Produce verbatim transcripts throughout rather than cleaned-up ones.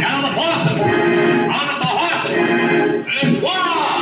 Down the horses! On the horses! It's war!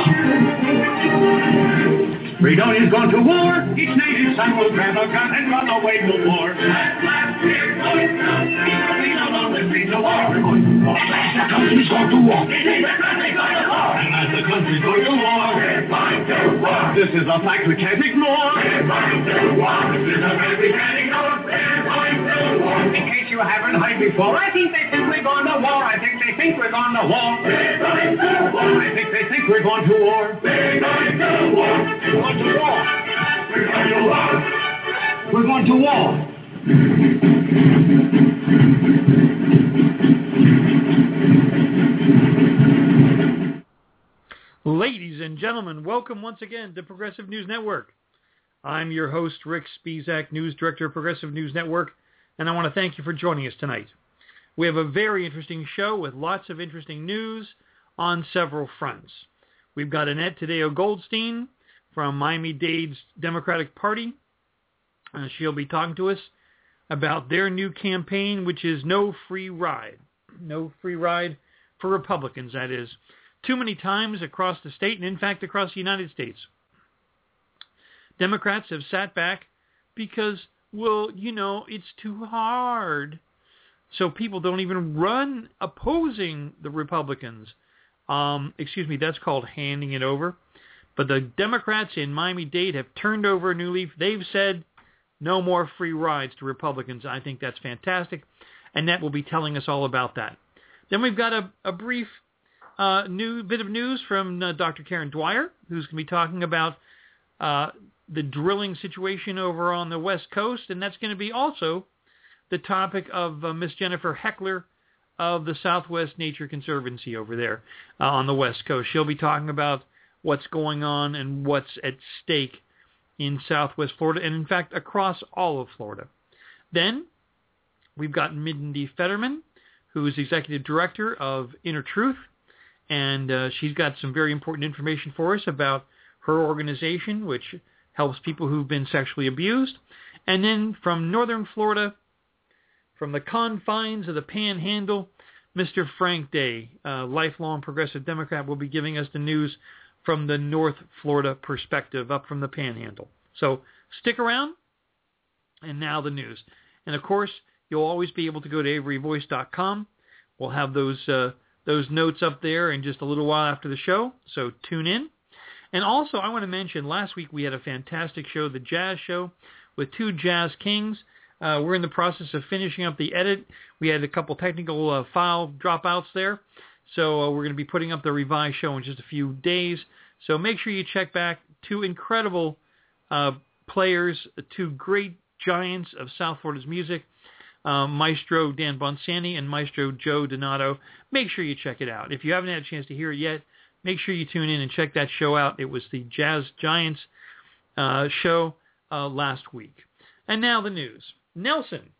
Freedonia's gone to war. Each native son will grab a gun and run away no more. At last we're going to we don't know the streets of war. We're going to war. At last the country's going to war. It is the country's going to war. At last the country's going to war. We're going to war. This is a fact we can't ignore. We're going to war. This is a fact we can't ignore. We're going to war. In case you haven't heard before, I think they think we're going to war. I think they think we're going to war. We're going to war. I think they think we're going to war. We're going to war. We're going to war. We're going to war. We're going to war. Ladies and gentlemen, welcome once again to Progressive News Network. I'm your host, Rick Spisak, News Director of Progressive News Network, and I want to thank you for joining us tonight. We have a very interesting show with lots of interesting news on several fronts. We've got Annette Taddeo-Goldstein from Miami-Dade's Democratic Party. Uh, she'll be talking to us about their new campaign, which is No Free Ride. No free ride for Republicans, that is. Too many times across the state, and in fact across the United States, Democrats have sat back because, well, you know, it's too hard. So people don't even run opposing the Republicans. Um, excuse me, that's called handing it over. But the Democrats in Miami-Dade have turned over a new leaf. They've said no more free rides to Republicans. I think that's fantastic. Annette will be telling us all about that. Then we've got a, a brief uh, new bit of news from uh, Doctor Karen Dwyer, who's going to be talking about uh, the drilling situation over on the West Coast. And that's going to be also the topic of uh, Miss Jennifer Heckler of the Southwest Nature Conservancy over there uh, on the West Coast. She'll be talking about what's going on and what's at stake in Southwest Florida, and in fact across all of Florida. Then we've got Mindy Fetterman, who is Executive Director of Inner Truth, and uh, she's got some very important information for us about her organization, which helps people who've been sexually abused. And then from Northern Florida, from the confines of the Panhandle, Mister Frank Day, a lifelong progressive Democrat, will be giving us the news from the North Florida perspective, up from the Panhandle. So stick around, and now the news. And of course, you'll always be able to go to avery voice dot com. We'll have those uh, those notes up there in just a little while after the show, so tune in. And also, I want to mention, last week we had a fantastic show, the Jazz Show, with two jazz kings. Uh, we're in the process of finishing up the edit. We had a couple technical uh, file dropouts there. So uh, we're going to be putting up the revised show in just a few days. So make sure you check back. Two incredible uh, players, two great giants of South Florida's music, uh, Maestro Dan Bonsani and Maestro Joe Donato. Make sure you check it out. If you haven't had a chance to hear it yet, make sure you tune in and check that show out. It was the Jazz Giants uh, show uh, last week. And now the news. Nelson.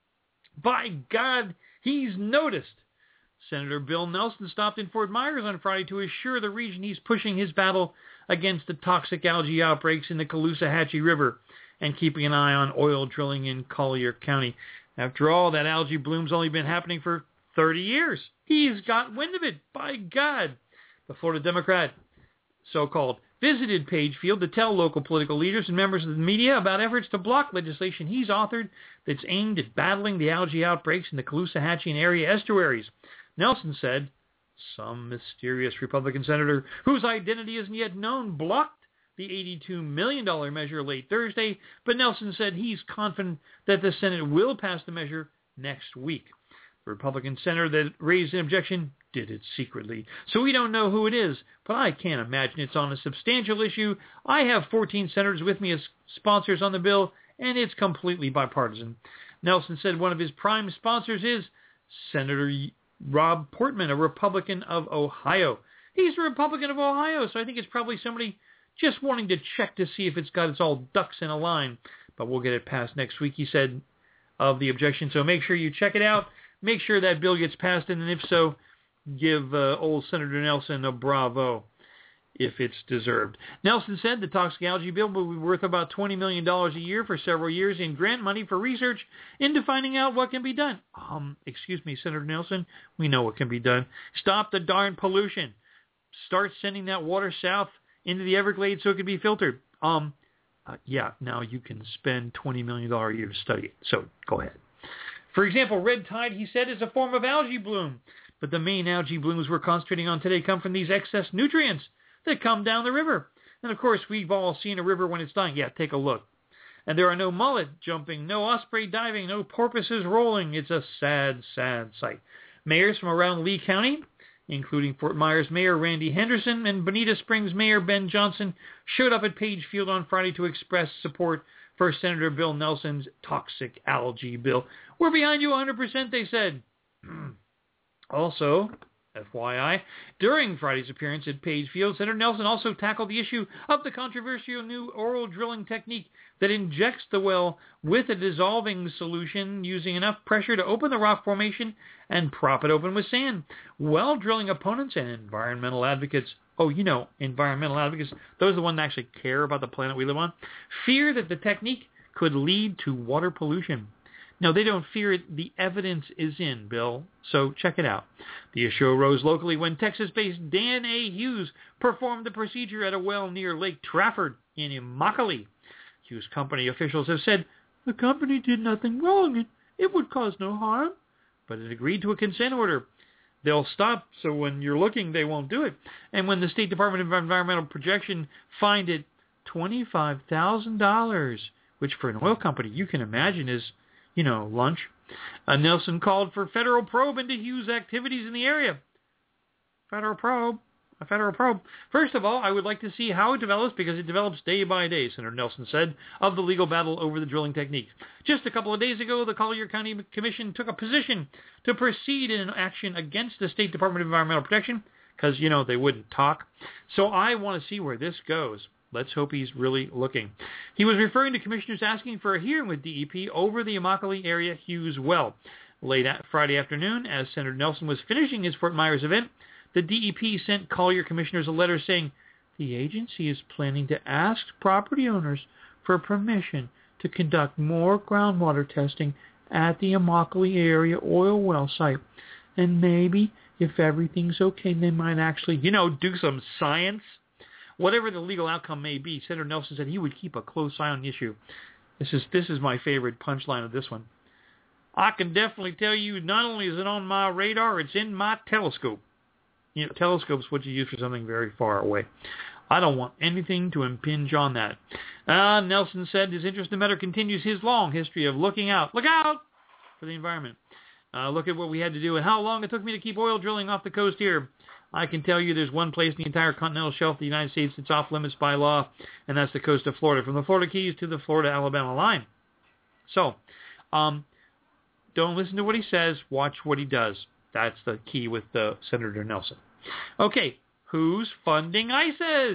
By God, he's noticed. Senator Bill Nelson stopped in Fort Myers on Friday to assure the region he's pushing his battle against the toxic algae outbreaks in the Caloosahatchee River and keeping an eye on oil drilling in Collier County. After all, that algae bloom's only been happening for thirty years. He's got wind of it, by God. The Florida Democrat, so-called, visited Page Field to tell local political leaders and members of the media about efforts to block legislation he's authored that's aimed at battling the algae outbreaks in the Caloosahatchee and area estuaries. Nelson said some mysterious Republican senator whose identity isn't yet known blocked the eighty-two million dollars measure late Thursday, but Nelson said he's confident that the Senate will pass the measure next week. The Republican senator that raised an objection did it secretly, so we don't know who it is, but I can't imagine it's on a substantial issue. I have fourteen senators with me as sponsors on the bill, and it's completely bipartisan. Nelson said one of his prime sponsors is Senator Rob Portman, a Republican of Ohio. He's a Republican of Ohio, so I think it's probably somebody just wanting to check to see if it's got its all ducks in a line. But we'll get it passed next week, he said, of the objection. So make sure you check it out. Make sure that bill gets passed, and if so, give uh, old Senator Nelson a bravo. if it's deserved. Nelson said the toxic algae bill will be worth about twenty million dollars a year for several years in grant money for research into finding out what can be done. Um, excuse me, Senator Nelson, we know what can be done. Stop the darn pollution. Start sending that water south into the Everglades so it can be filtered. Um, uh, yeah, now you can spend twenty million dollars a year to study it, so go ahead. For example, red tide, he said, is a form of algae bloom, but the main algae blooms we're concentrating on today come from these excess nutrients that come down the river. And of course, we've all seen a river when it's dying. Yeah, take a look. And there are no mullet jumping, no osprey diving, no porpoises rolling. It's a sad, sad sight. Mayors from around Lee County, including Fort Myers Mayor Randy Henderson and Bonita Springs Mayor Ben Johnson, showed up at Page Field on Friday to express support for Senator Bill Nelson's toxic algae bill. We're behind you one hundred percent, they said. Also, F Y I, during Friday's appearance at Page Field, Senator Nelson also tackled the issue of the controversial new oil drilling technique that injects the well with a dissolving solution using enough pressure to open the rock formation and prop it open with sand. Well drilling opponents and environmental advocates, oh, you know, environmental advocates, those are the ones that actually care about the planet we live on, fear that the technique could lead to water pollution. No, they don't fear it. The evidence is in, Bill. So check it out. The issue arose locally when Texas-based Dan A. Hughes performed the procedure at a well near Lake Trafford in Immokalee. Hughes company officials have said the company did nothing wrong and it would cause no harm, but it agreed to a consent order. They'll stop, so when you're looking, they won't do it. And when the State Department of Environmental Protection fined it twenty-five thousand dollars, which for an oil company you can imagine is, you know, lunch. Uh, Nelson called for federal probe into Hughes' activities in the area. Federal probe? A federal probe. First of all, I would like to see how it develops because it develops day by day, Senator Nelson said, of the legal battle over the drilling techniques. Just a couple of days ago, the Collier County Commission took a position to proceed in an action against the State Department of Environmental Protection because, you know, they wouldn't talk. So I want to see where this goes. Let's hope he's really looking. He was referring to commissioners asking for a hearing with D E P over the Immokalee area Hughes well. Late Friday afternoon, as Senator Nelson was finishing his Fort Myers event, the D E P sent Collier commissioners a letter saying the agency is planning to ask property owners for permission to conduct more groundwater testing at the Immokalee area oil well site. And maybe, if everything's okay, they might actually, you know, do some science. Whatever the legal outcome may be, Senator Nelson said he would keep a close eye on the issue. This is this is my favorite punchline of this one. I can definitely tell you, not only is it on my radar, it's in my telescope. You know, telescope's what you use for something very far away. I don't want anything to impinge on that. Uh, Nelson said his interest in the matter continues his long history of looking out. Look out for the environment. Uh, look at what we had to do and how long it took me to keep oil drilling off the coast here. I can tell you there's one place in the entire continental shelf of the United States that's off limits by law, and that's the coast of Florida, from the Florida Keys to the Florida-Alabama line. So, um, don't listen to what he says. Watch what he does. That's the key with uh, Senator Nelson. Okay, who's funding ISIS?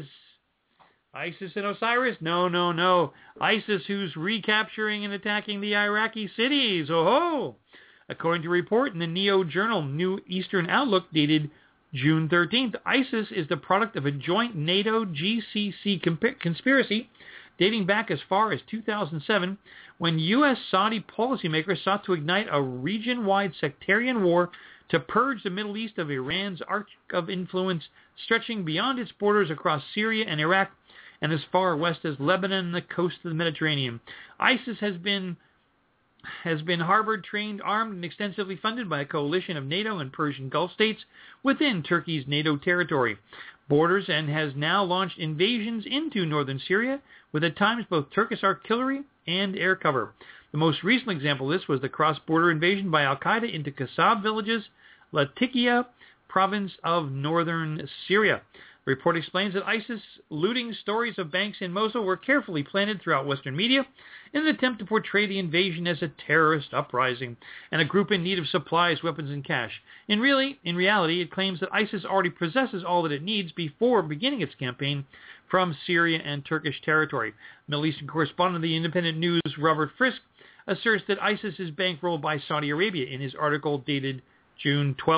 ISIS and Osiris? No, no, no. ISIS who's recapturing and attacking the Iraqi cities. Oh-ho! According to a report in the Neo Journal, New Eastern Outlook, dated June thirteenth, ISIS is the product of a joint NATO G C C comp- conspiracy dating back as far as two thousand seven, when U S Saudi policymakers sought to ignite a region-wide sectarian war to purge the Middle East of Iran's arc of influence, stretching beyond its borders across Syria and Iraq and as far west as Lebanon and the coast of the Mediterranean. ISIS has been has been harbored, trained, armed, and extensively funded by a coalition of NATO and Persian Gulf states within Turkey's NATO territory borders, and has now launched invasions into northern Syria with at times both Turkish artillery and air cover. The most recent example of this was the cross-border invasion by al-Qaeda into Qasab villages, Latakia province of northern Syria. The report explains that ISIS looting stories of banks in Mosul were carefully planted throughout Western media in an attempt to portray the invasion as a terrorist uprising and a group in need of supplies, weapons, and cash. In, really, in reality, it claims that ISIS already possesses all that it needs before beginning its campaign from Syria and Turkish territory. Middle Eastern correspondent of the Independent News, Robert Frisk, asserts that ISIS is bankrolled by Saudi Arabia in his article dated June twelfth,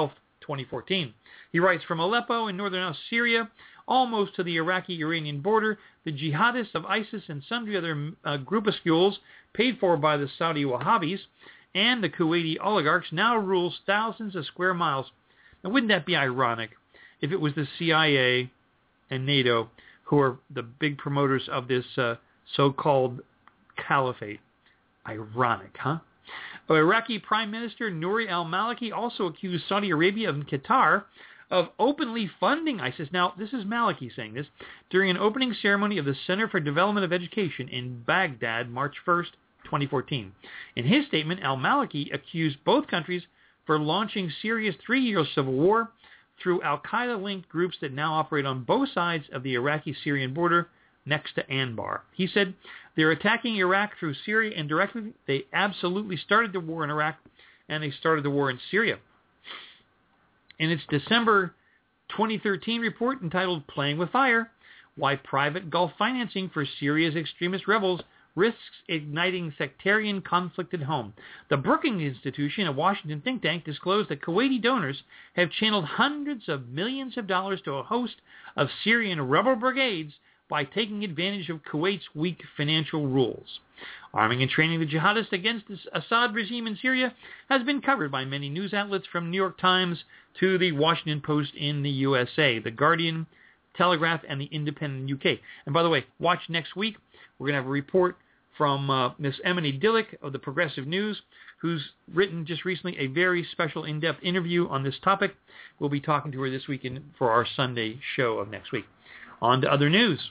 twenty fourteen. He writes, from Aleppo in northern Syria, almost to the Iraqi-Iranian border, the jihadists of ISIS and sundry other uh, groupuscules paid for by the Saudi Wahhabis and the Kuwaiti oligarchs now rules thousands of square miles. Now, wouldn't that be ironic if it was the C I A and NATO who are the big promoters of this uh, so-called caliphate? Ironic, huh? Iraqi Prime Minister Nouri al-Maliki also accused Saudi Arabia and Qatar of openly funding ISIS. Now, this is Maliki saying this during an opening ceremony of the Center for Development of Education in Baghdad, March first, twenty fourteen. In his statement, al-Maliki accused both countries for launching Syria's three-year civil war through al-Qaeda-linked groups that now operate on both sides of the Iraqi-Syrian border next to Anbar. He said, they're attacking Iraq through Syria indirectly. They absolutely started the war in Iraq, and they started the war in Syria. In its December twenty thirteen report entitled Playing with Fire, Why Private Gulf Financing for Syria's Extremist Rebels Risks Igniting Sectarian Conflict at Home, the Brookings Institution, a Washington think tank, disclosed that Kuwaiti donors have channeled hundreds of millions of dollars to a host of Syrian rebel brigades by taking advantage of Kuwait's weak financial rules. Arming and training the jihadists against the Assad regime in Syria has been covered by many news outlets from New York Times to the Washington Post in the U S A, The Guardian, Telegraph, and the Independent U K. And by the way, watch next week. We're going to have a report from uh, Miss Emily Dillick of the Progressive News, who's written just recently a very special in-depth interview on this topic. We'll be talking to her this week in, for our Sunday show of next week. On to other news.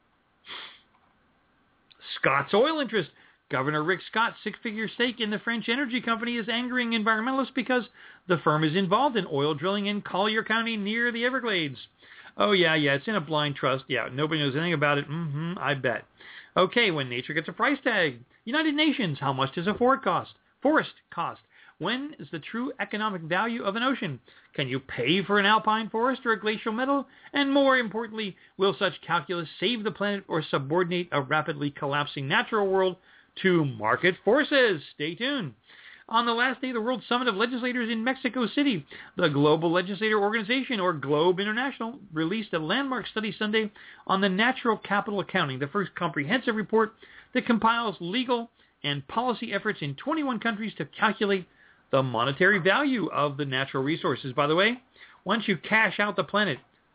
Scott's oil interest. Governor Rick Scott's six-figure stake in the French energy company is angering environmentalists because the firm is involved in oil drilling in Collier County near the Everglades. Oh, yeah, yeah, it's in a blind trust. Yeah, nobody knows anything about it. Mm-hmm, I bet. Okay, when nature gets a price tag. United Nations, how much does a forest cost? Forest cost. When is the true economic value of an ocean? Can you pay for an alpine forest or a glacial meadow? And more importantly, will such calculus save the planet or subordinate a rapidly collapsing natural world to market forces? Stay tuned. On the last day of the World Summit of Legislators in Mexico City, the Global Legislator Organization, or GLOBE International, released a landmark study Sunday on the natural capital accounting, the first comprehensive report that compiles legal and policy efforts in twenty-one countries to calculate the monetary value of the natural resources. By the way, once you cash out the planet,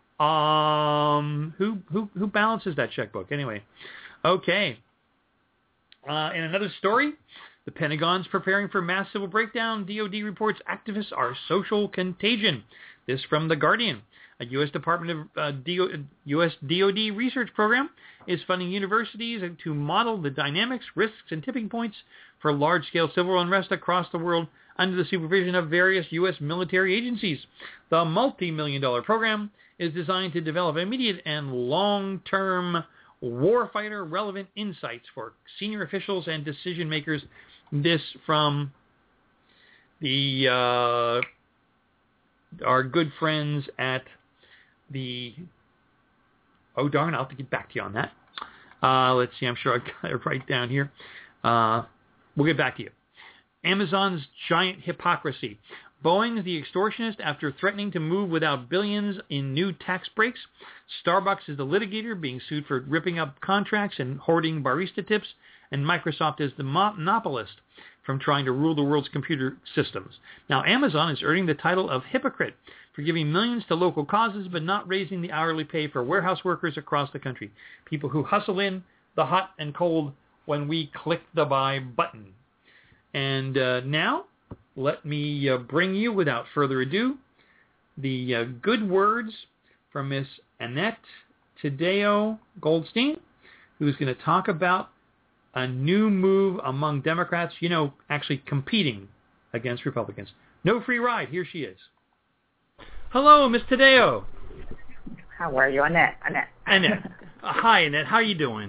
um, who who who balances that checkbook anyway? Okay. Uh, in another story, the Pentagon's preparing for mass civil breakdown. D O D reports activists are social contagion. This from The Guardian. A U S Department of uh, D O, U S D O D research program is funding universities to model the dynamics, risks, and tipping points for large-scale civil unrest across the world under the supervision of various U S military agencies. The multi-million dollar program is designed to develop immediate and long-term warfighter relevant insights for senior officials and decision makers. This from the uh, our good friends at the oh darn, I'll have to get back to you on that. Uh, let's see, I'm sure I've got it right down here. Uh, we'll get back to you. Amazon's giant hypocrisy. Boeing's the extortionist after threatening to move without billions in new tax breaks. Starbucks is the litigator being sued for ripping up contracts and hoarding barista tips. And Microsoft is the monopolist from trying to rule the world's computer systems. Now, Amazon is earning the title of hypocrite for giving millions to local causes but not raising the hourly pay for warehouse workers across the country, people who hustle in the hot and cold when we click the buy button. And uh, now, let me uh, bring you, without further ado, the uh, good words from Miss Annette Tadeo Goldstein, who's going to talk about a new move among Democrats, you know, actually competing against Republicans. No free ride. Here she is. Hello, Miss Tadeo. How are you, Annette? Annette. Annette. Uh, hi, Annette. How are you doing?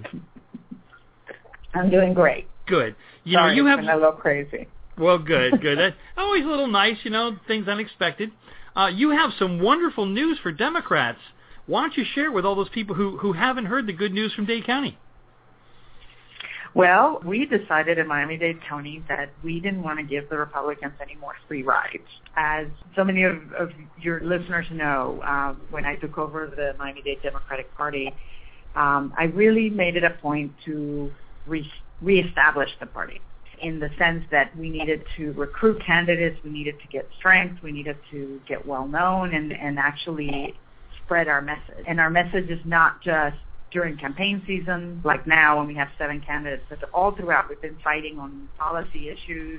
I'm doing great. Good. You Sorry, know, you it's have been a little crazy. Well, good, good. That's always a little nice, you know, things unexpected. Uh, you have some wonderful news for Democrats. Why don't you share it with all those people who, who haven't heard the good news from Dade County? Well, we decided in Miami-Dade County that we didn't want to give the Republicans any more free rides. As so many of, of your listeners know, uh, when I took over the Miami-Dade Democratic Party, um, I really made it a point to re- reestablish the party in the sense that we needed to recruit candidates, we needed to get strength, we needed to get well-known and, and actually spread our message. And our message is not just during campaign season, like now when we have seven candidates, but all throughout we've been fighting on policy issues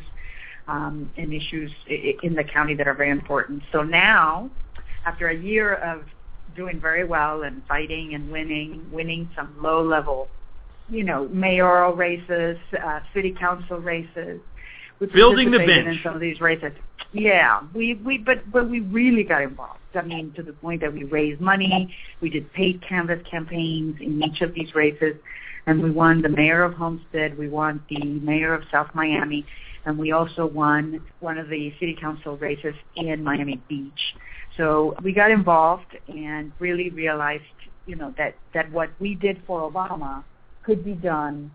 um, and issues in the county that are very important. So now, after a year of doing very well and fighting and winning, winning some low-level, you know, mayoral races, uh, city council races, building the bench in some of these races. Yeah, we we but but we really got involved. I mean, to the point that we raised money, we did paid canvas campaigns in each of these races, and we won the mayor of Homestead, we won the mayor of South Miami, and we also won one of the city council races in Miami Beach. So we got involved and really realized, you know, that that what we did for Obama could be done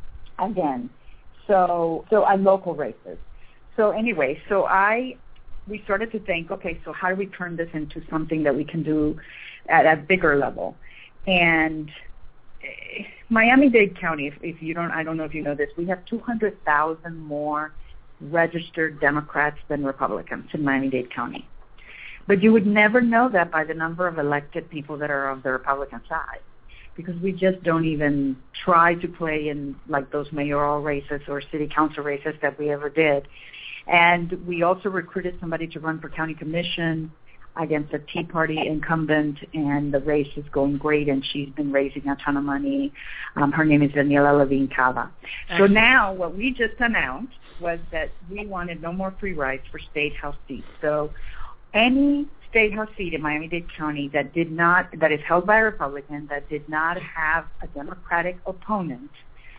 again. So, so on local races. So anyway, so I, we started to think, okay, so how do we turn this into something that we can do at a bigger level? And uh, Miami-Dade County, if, if you don't, I don't know if you know this, we have two hundred thousand more registered Democrats than Republicans in Miami-Dade County. But you would never know that by the number of elected people that are of the Republican side, because we just don't even try to play in like those mayoral races or city council races that we ever did. And we also recruited somebody to run for county commission against a Tea Party incumbent, and the race is going great, and she's been raising a ton of money. Um, her name is Daniela Levine Cava. So now what we just announced was that we wanted no more free rides for state house seats. So any state house seat in Miami-Dade County that did not, that is held by a Republican, that did not have a Democratic opponent,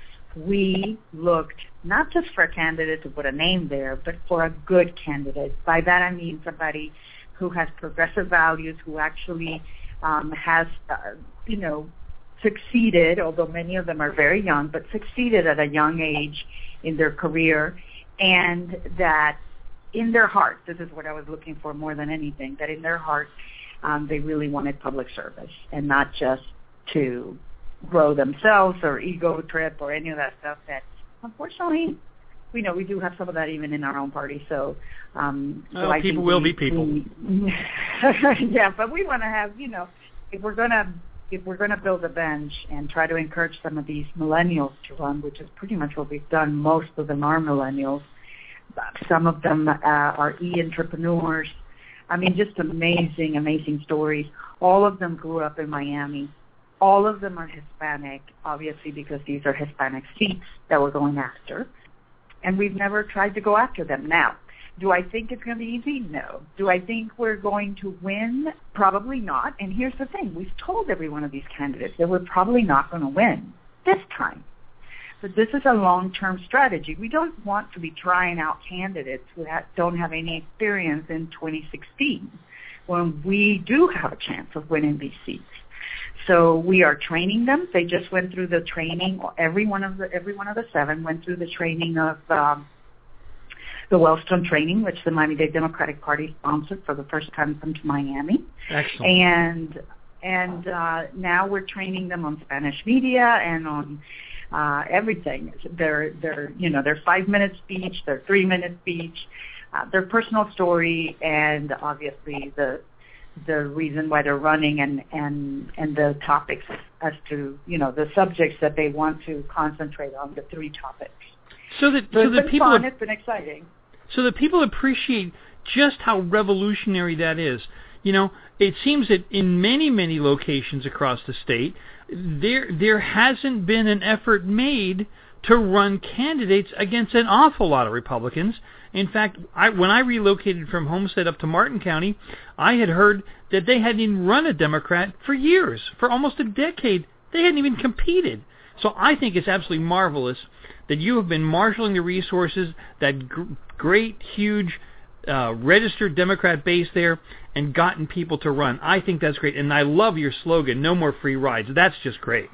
we looked not just for a candidate to put a name there, but for a good candidate. By that I mean somebody who has progressive values, who actually um, has, uh, you know, succeeded, although many of them are very young, but succeeded at a young age in their career, and that in their heart, this is what I was looking for more than anything, that in their heart um, they really wanted public service and not just to grow themselves or ego trip or any of that stuff that, unfortunately, we know we do have some of that even in our own party. So, um, well, so I people think will we, be people. We, yeah, but we want to have, you know, if we're gonna if we're gonna build a bench and try to encourage some of these millennials to run, which is pretty much what we've done. Most of them are millennials. Some of them uh, are e-entrepreneurs. I mean, just amazing, amazing stories. All of them grew up in Miami. All of them are Hispanic, obviously, because these are Hispanic seats that we're going after. And we've never tried to go after them. Now, do I think it's going to be easy? No. Do I think we're going to win? Probably not. And here's the thing. We've told every one of these candidates that we're probably not going to win this time. But this is a long-term strategy. We don't want to be trying out candidates who have, don't have any experience in twenty sixteen when we do have a chance of winning these seats. So we are training them. They just went through the training. Every one of the every one of the seven went through the training of um, the Wellstone training, which the Miami-Dade Democratic Party sponsored for the first time come to Miami. Excellent. And and uh, now we're training them on Spanish media and on uh, everything. Their their you know their five minute speech, their three minute speech, uh, their personal story, and obviously the. the reason why they're running and, and, and the topics as to, you know, the subjects that they want to concentrate on, the three topics. So that, so, so it's that been people, fun, it's been exciting. So that people appreciate just how revolutionary that is. You know, it seems that in many, many locations across the state, there there hasn't been an effort made to run candidates against an awful lot of Republicans. In fact, I, when I relocated from Homestead up to Martin County, I had heard that they hadn't even run a Democrat for years. For almost a decade, they hadn't even competed. So I think it's absolutely marvelous that you have been marshaling the resources, that gr- great, huge uh, registered Democrat base there and gotten people to run. I think that's great. And I love your slogan, no more free rides. That's just great.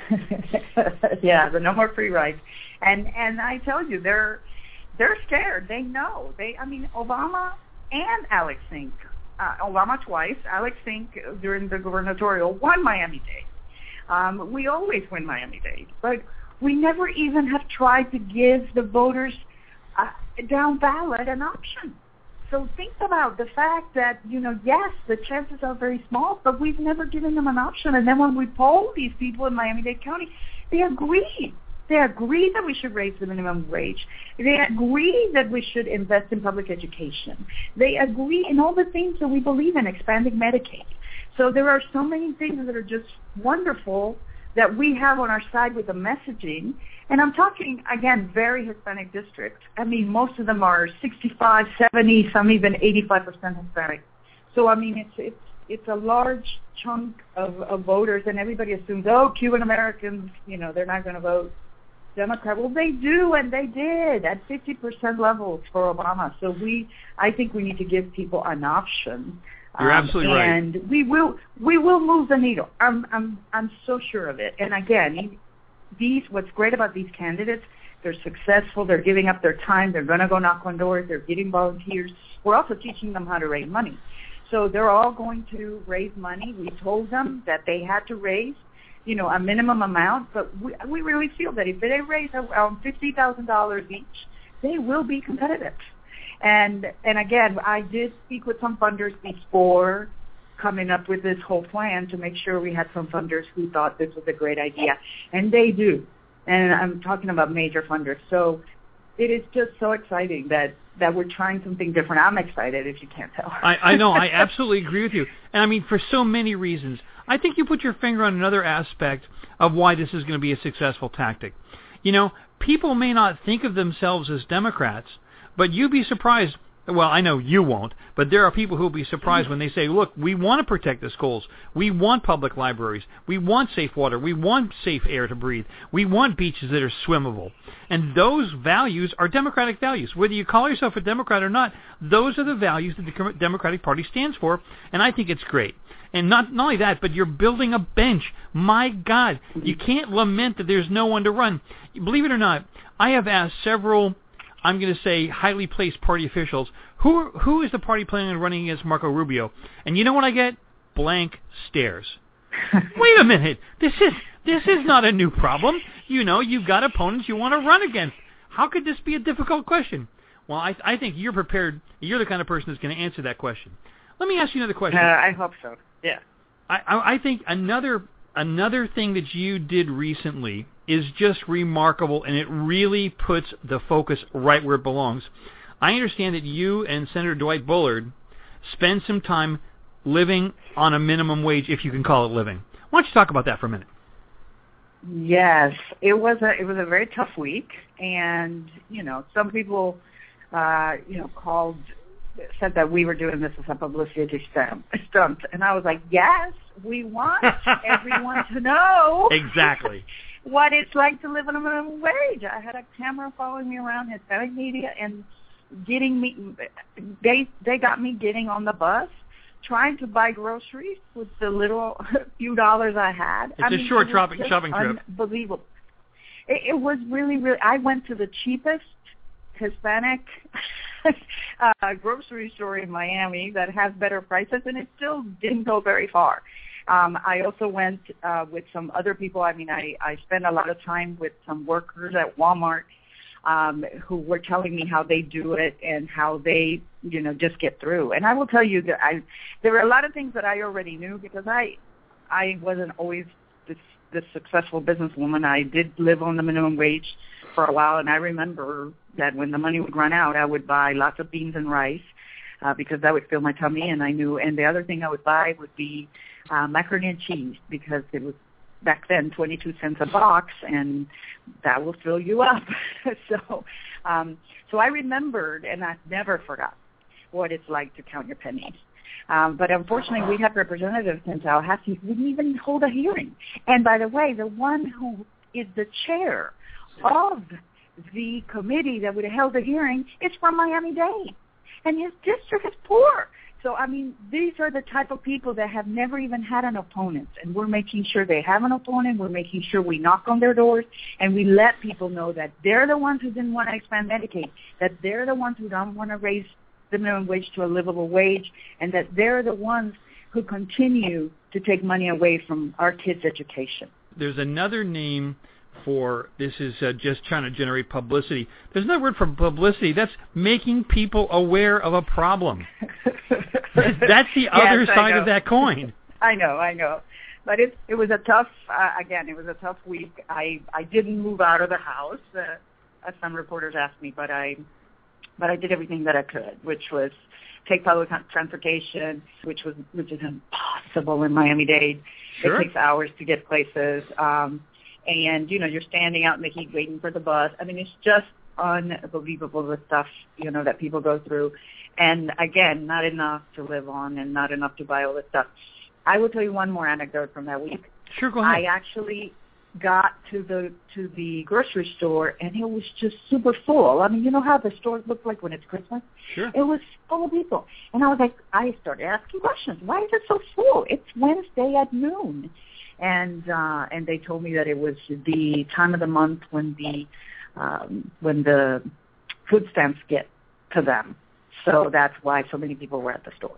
Yeah, the no more free rides. And and I tell you, they're they're scared. They know. They I mean, Obama and Alex Sink, uh, Obama twice, Alex Sink during the gubernatorial won Miami-Dade. Um, we always win Miami-Dade, but we never even have tried to give the voters uh, down ballot an option. So think about the fact that, you know, yes, the chances are very small, but we've never given them an option. And then when we poll these people in Miami-Dade County, they agree. They agree that we should raise the minimum wage. They agree that we should invest in public education. They agree in all the things that we believe in, expanding Medicaid. So there are so many things that are just wonderful that we have on our side with the messaging. And I'm talking, again, very Hispanic districts. I mean, most of them are sixty-five, seventy, some even eighty-five percent Hispanic. So, I mean, it's it's it's a large chunk of, of voters, and everybody assumes, oh, Cuban Americans, you know, they're not going to vote Democrat. Well, they do, and they did at fifty percent levels for Obama. So we, I think we need to give people an option. You're absolutely um, right. And we will we will move the needle. I'm I'm I'm so sure of it. And again, these what's great about these candidates, they're successful. They're giving up their time. They're going to go knock on doors. They're getting volunteers. We're also teaching them how to raise money. So they're all going to raise money. We told them that they had to raise, you know, a minimum amount. But we we really feel that if they raise around fifty thousand dollars each, they will be competitive. And and again, I did speak with some funders before coming up with this whole plan to make sure we had some funders who thought this was a great idea. And they do. And I'm talking about major funders. So it is just so exciting that, that we're trying something different. I'm excited, if you can't tell. I, I know. I absolutely agree with you. And I mean, for so many reasons. I think you put your finger on another aspect of why this is going to be a successful tactic. You know, people may not think of themselves as Democrats, but you'd be surprised. Well, I know you won't, but there are people who will be surprised when they say, look, we want to protect the schools. We want public libraries. We want safe water. We want safe air to breathe. We want beaches that are swimmable. And those values are Democratic values. Whether you call yourself a Democrat or not, those are the values that the Democratic Party stands for, and I think it's great. And not, not only that, but you're building a bench. My God, you can't lament that there's no one to run. Believe it or not, I have asked several, I'm going to say, highly placed party officials, who who is the party planning on running against Marco Rubio? And you know what I get? Blank stares. Wait a minute. This is this is not a new problem. You know, you've got opponents you want to run against. How could this be a difficult question? Well, I, I think you're prepared. You're the kind of person that's going to answer that question. Let me ask you another question. Uh, I hope so. Yeah. I, I, I think another another thing that you did recently is just remarkable, and it really puts the focus right where it belongs. I understand that you and Senator Dwight Bullard spend some time living on a minimum wage, if you can call it living. Why don't you talk about that for a minute? Yes, it was a it was a very tough week, and you know, some people, uh, you know, called said that we were doing this as a publicity stunt, and I was like, yes, we want everyone to know exactly what it's like to live on a minimum wage. I had a camera following me around, Hispanic media, and getting me, they they got me getting on the bus, trying to buy groceries with the little few dollars I had. It's I a mean, short it shopping shopping trip. Unbelievable. It, it was really, really, I went to the cheapest Hispanic uh, grocery store in Miami that has better prices, and it still didn't go very far. Um, I also went uh, with some other people. I mean, I, I spent a lot of time with some workers at Walmart um, who were telling me how they do it and how they, you know, just get through. And I will tell you that I there were a lot of things that I already knew because I I wasn't always this, this successful businesswoman. I did live on the minimum wage for a while, and I remember that when the money would run out, I would buy lots of beans and rice uh, because that would fill my tummy, and I knew. And the other thing I would buy would be uh, macaroni and cheese because it was back then twenty-two cents a box, and that will fill you up. so, um, so I remembered, and I never forgot what it's like to count your pennies. Um, but unfortunately, we had representatives in Tallahassee who wouldn't even hold a hearing. And by the way, the one who is the chair of the committee that would have held the hearing is from Miami-Dade. and his district is poor. So, I mean, these are the type of people that have never even had an opponent, and we're making sure they have an opponent. We're making sure we knock on their doors, and we let people know that they're the ones who didn't want to expand Medicaid, that they're the ones who don't want to raise the minimum wage to a livable wage, and that they're the ones who continue to take money away from our kids' education. There's another name for this is uh, just trying to generate publicity. There's another word for publicity. That's making people aware of a problem. That's the other yes, side of that coin. I know, I know. But it it was a tough, uh, again, it was a tough week. I, I didn't move out of the house, uh, as some reporters asked me, but I but I did everything that I could, which was take public transportation, which was which is impossible in Miami-Dade. Sure. It takes hours to get places. Um, and, you know, you're standing out in the heat waiting for the bus. I mean, it's just unbelievable the stuff, you know, that people go through. And, again, not enough to live on and not enough to buy all this stuff. I will tell you one more anecdote from that week. Sure, go ahead. I actually got to the to the grocery store, and it was just super full. I mean, you know how the stores look like when it's Christmas? Sure. It was full of people. And I was like, I started asking questions. Why is it so full? It's Wednesday at noon. And uh, and they told me that it was the time of the month when the um, when the food stamps get to them. So that's why so many people were at the store.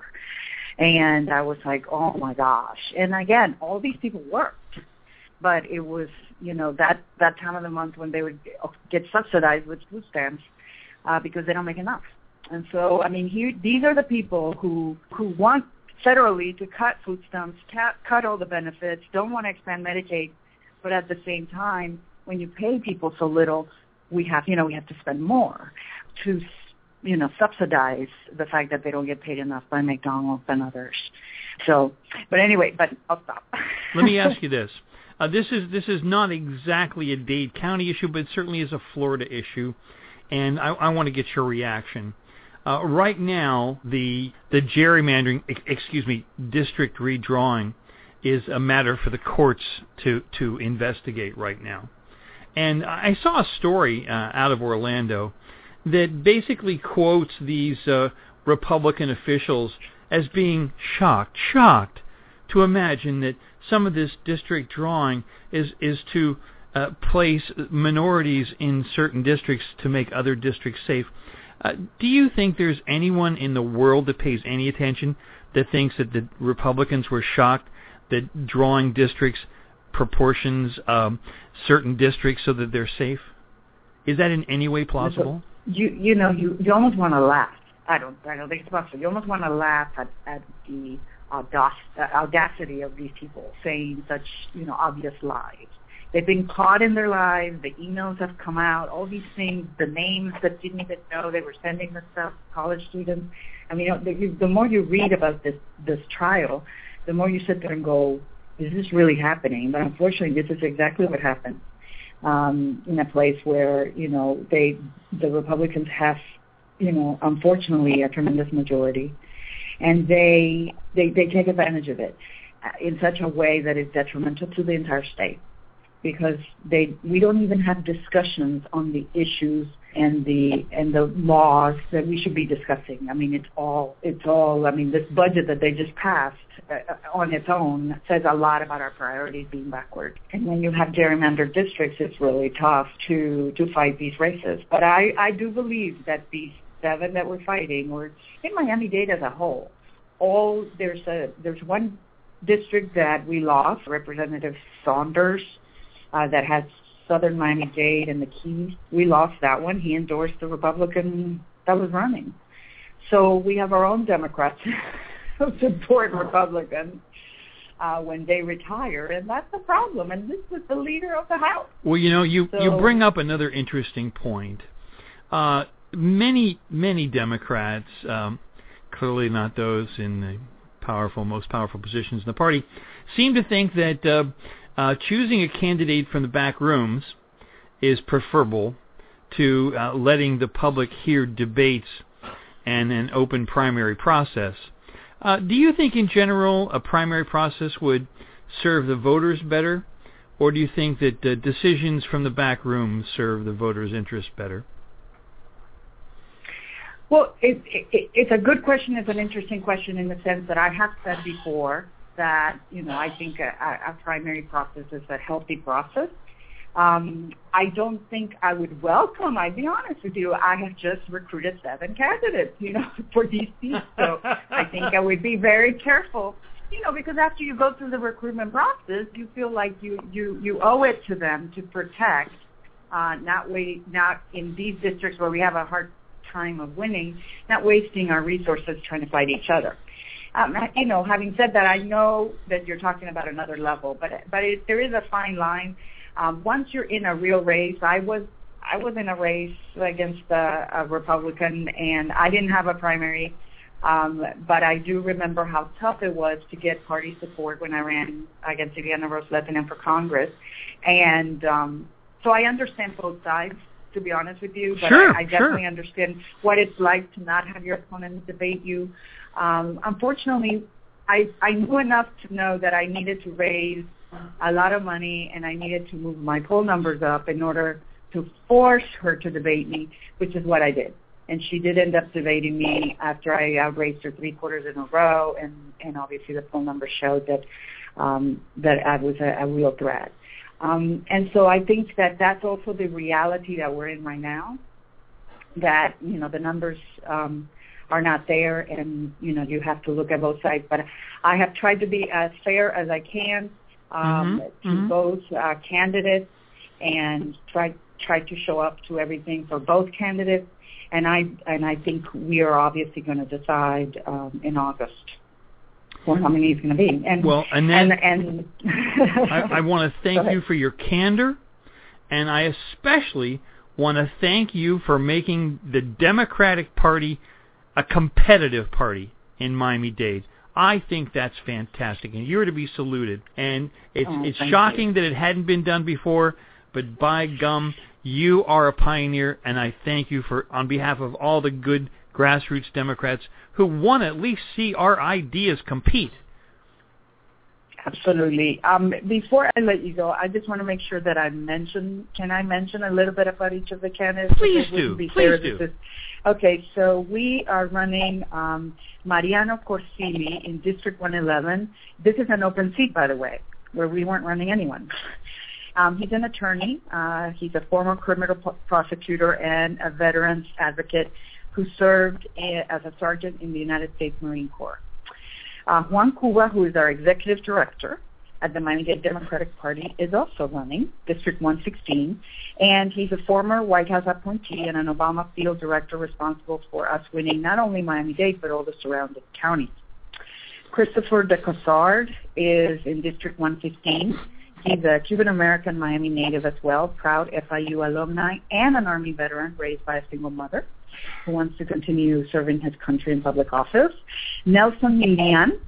And I was like, oh, my gosh. And, again, all these people worked. But it was, you know, that, that time of the month when they would get subsidized with food stamps uh, because they don't make enough. And so, I mean, here, these are the people who, who want federally to cut food stamps, cut, cut all the benefits, don't want to expand Medicaid, but at the same time, when you pay people so little, we have, you know, we have to spend more to, you know, subsidize the fact that they don't get paid enough by McDonald's and others. So, but anyway, but I'll stop. Let me ask you this. Uh, this is this is not exactly a Dade County issue, but it certainly is a Florida issue, and I, I want to get your reaction. Uh, right now, the the gerrymandering, excuse me, district redrawing is a matter for the courts to, to investigate right now. And I saw a story uh, out of Orlando that basically quotes these uh, Republican officials as being shocked, shocked to imagine that some of this district drawing is, is to uh, place minorities in certain districts to make other districts safe. Uh, do you think there's anyone in the world that pays any attention that thinks that the Republicans were shocked that drawing districts proportions um, certain districts so that they're safe? Is that in any way plausible? You you know you, you almost want to laugh. I don't I don't think it's possible. You almost want to laugh at, at the audac- audacity of these people saying such you know obvious lies. They've been caught in their lives. The emails have come out. All these things, the names that didn't even know they were sending this stuff, college students. I mean, the, the more you read about this this trial, the more you sit there and go, "Is this really happening?" But unfortunately, this is exactly what happened um, in a place where you know they the Republicans have, you know, unfortunately, a tremendous majority, and they they they take advantage of it in such a way that is detrimental to the entire state. Because they, we don't even have discussions on the issues and the and the laws that we should be discussing. I mean, it's all it's all. I mean, this budget that they just passed uh, on its own says a lot about our priorities being backward. And when you have gerrymandered districts, it's really tough to to fight these races. But I I do believe that these seven that we're fighting, or in Miami-Dade as a whole, all there's a there's one district that we lost, Representative Saunders. Uh, that has Southern Miami-Dade and the Keys. We lost that one. He endorsed the Republican that was running. So we have our own Democrats who support Republicans uh, when they retire, and that's the problem. And this was the leader of the House. Well, you know, you, so, you bring up another interesting point. Uh, many, many Democrats, um, clearly not those in the powerful, most powerful positions in the party, seem to think that uh, Uh, choosing a candidate from the back rooms is preferable to uh, letting the public hear debates and an open primary process. Uh, do you think in general a primary process would serve the voters better, or do you think that uh, decisions from the back rooms serve the voters' interests better? Well, it, it, it's a good question. It's an interesting question in the sense that I have said before that, you know, I think a, a primary process is a healthy process. Um, I don't think I would welcome, I'll be honest with you, I have just recruited seven candidates, you know, for these seats. So I think I would be very careful, you know, because after you go through the recruitment process, you feel like you, you, you owe it to them to protect, uh, not wait, not in these districts where we have a hard time of winning, not wasting our resources trying to fight each other. Um, you know, having said that, I know that you're talking about another level, but but it, there is a fine line. Um, once you're in a real race, I was I was in a race against a, a Republican, and I didn't have a primary, um, but I do remember how tough it was to get party support when I ran against Ileana Ros-Lehtinen for Congress, and um, so I understand both sides, to be honest with you, but sure, I, I definitely sure. understand what it's like to not have your opponent debate you. Um, unfortunately, I, I knew enough to know that I needed to raise a lot of money and I needed to move my poll numbers up in order to force her to debate me, which is what I did. And she did end up debating me after I outraised her three quarters in a row, and, and obviously the poll numbers showed that um, that I was a, a real threat. Um, and so I think that that's also the reality that we're in right now, that, you know, the numbers um, are not there, and, you know, you have to look at both sides. But I have tried to be as fair as I can um, mm-hmm. to Mm-hmm. both uh, candidates and try try to show up to everything for both candidates. And I and I think we are obviously going to decide um, in August what how many is going to be. And well, and then and, and I, I want to thank you for your candor, and I especially want to thank you for making the Democratic Party a competitive party in Miami-Dade. I think that's fantastic, and you're to be saluted. And it's oh, it's thank shocking you. that it hadn't been done before, but by gum, you are a pioneer, and I thank you for on behalf of all the good grassroots Democrats who want to at least see our ideas compete. Absolutely. Um, before I let you go, I just want to make sure that I mention, can I mention a little bit about each of the candidates? Please do. Be Please do. Is, okay, so we are running um, Mariano Corsili in District one eleven. This is an open seat, by the way, where we weren't running anyone. Um, he's an attorney. Uh, he's a former criminal p- prosecutor and a veterans advocate who served a, as a sergeant in the United States Marine Corps. Uh, Juan Cuba, who is our executive director at the Miami-Dade Democratic Party, is also running District one sixteen, and he's a former White House appointee and an Obama field director responsible for us winning not only Miami-Dade but all the surrounding counties. Christopher de Cosard is in District one fifteen. He's a Cuban-American Miami native as well, proud F I U alumni, and an Army veteran raised by a single mother who wants to continue serving his country in public office. Nelson Milian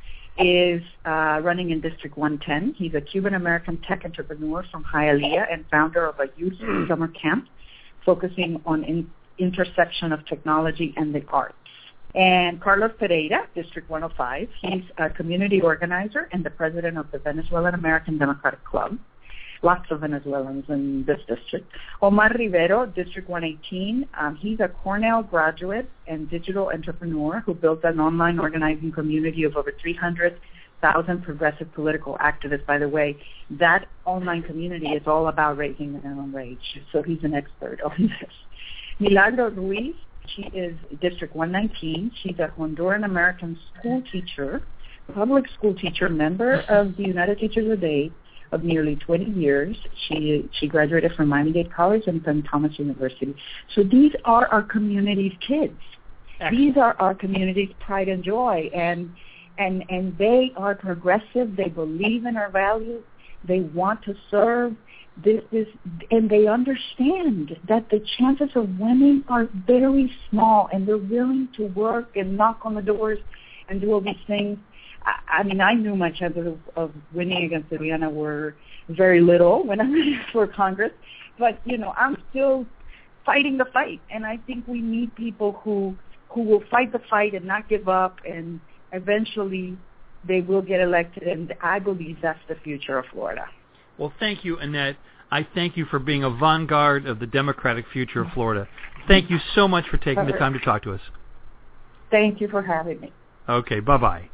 is uh, running in District one ten. He's a Cuban-American tech entrepreneur from Hialeah and founder of a youth summer camp focusing on in- intersection of technology and the arts. And Carlos Pereira, District one oh five, he's a community organizer and the president of the Venezuelan American Democratic Club. Lots of Venezuelans in this district. Omar Rivero, District one eighteen, um, he's a Cornell graduate and digital entrepreneur who built an online organizing community of over three hundred thousand progressive political activists. By the way, that online community is all about raising minimum wage, so he's an expert on this. Milagro Ruiz, she is District one nineteen. She's a Honduran-American school teacher, public school teacher, member of the United Teachers of the Day of nearly twenty years. She she graduated from Miami-Dade College and Saint Thomas University. So these are our community's kids. Excellent. These are our community's pride and joy, and and and they are progressive. They believe in our values. They want to serve. This is, and they understand that the chances of winning are very small, and they're willing to work and knock on the doors and do all these things. I, I mean, I knew my chances of, of winning against Ileana were very little when I ran for Congress, but you know, I'm still fighting the fight, and I think we need people who who will fight the fight and not give up, and eventually they will get elected, and I believe that's the future of Florida. Well, thank you, Annette. I thank you for being a vanguard of the democratic future of Florida. Thank you so much for taking the time to talk to us. Thank you for having me. Okay, bye-bye.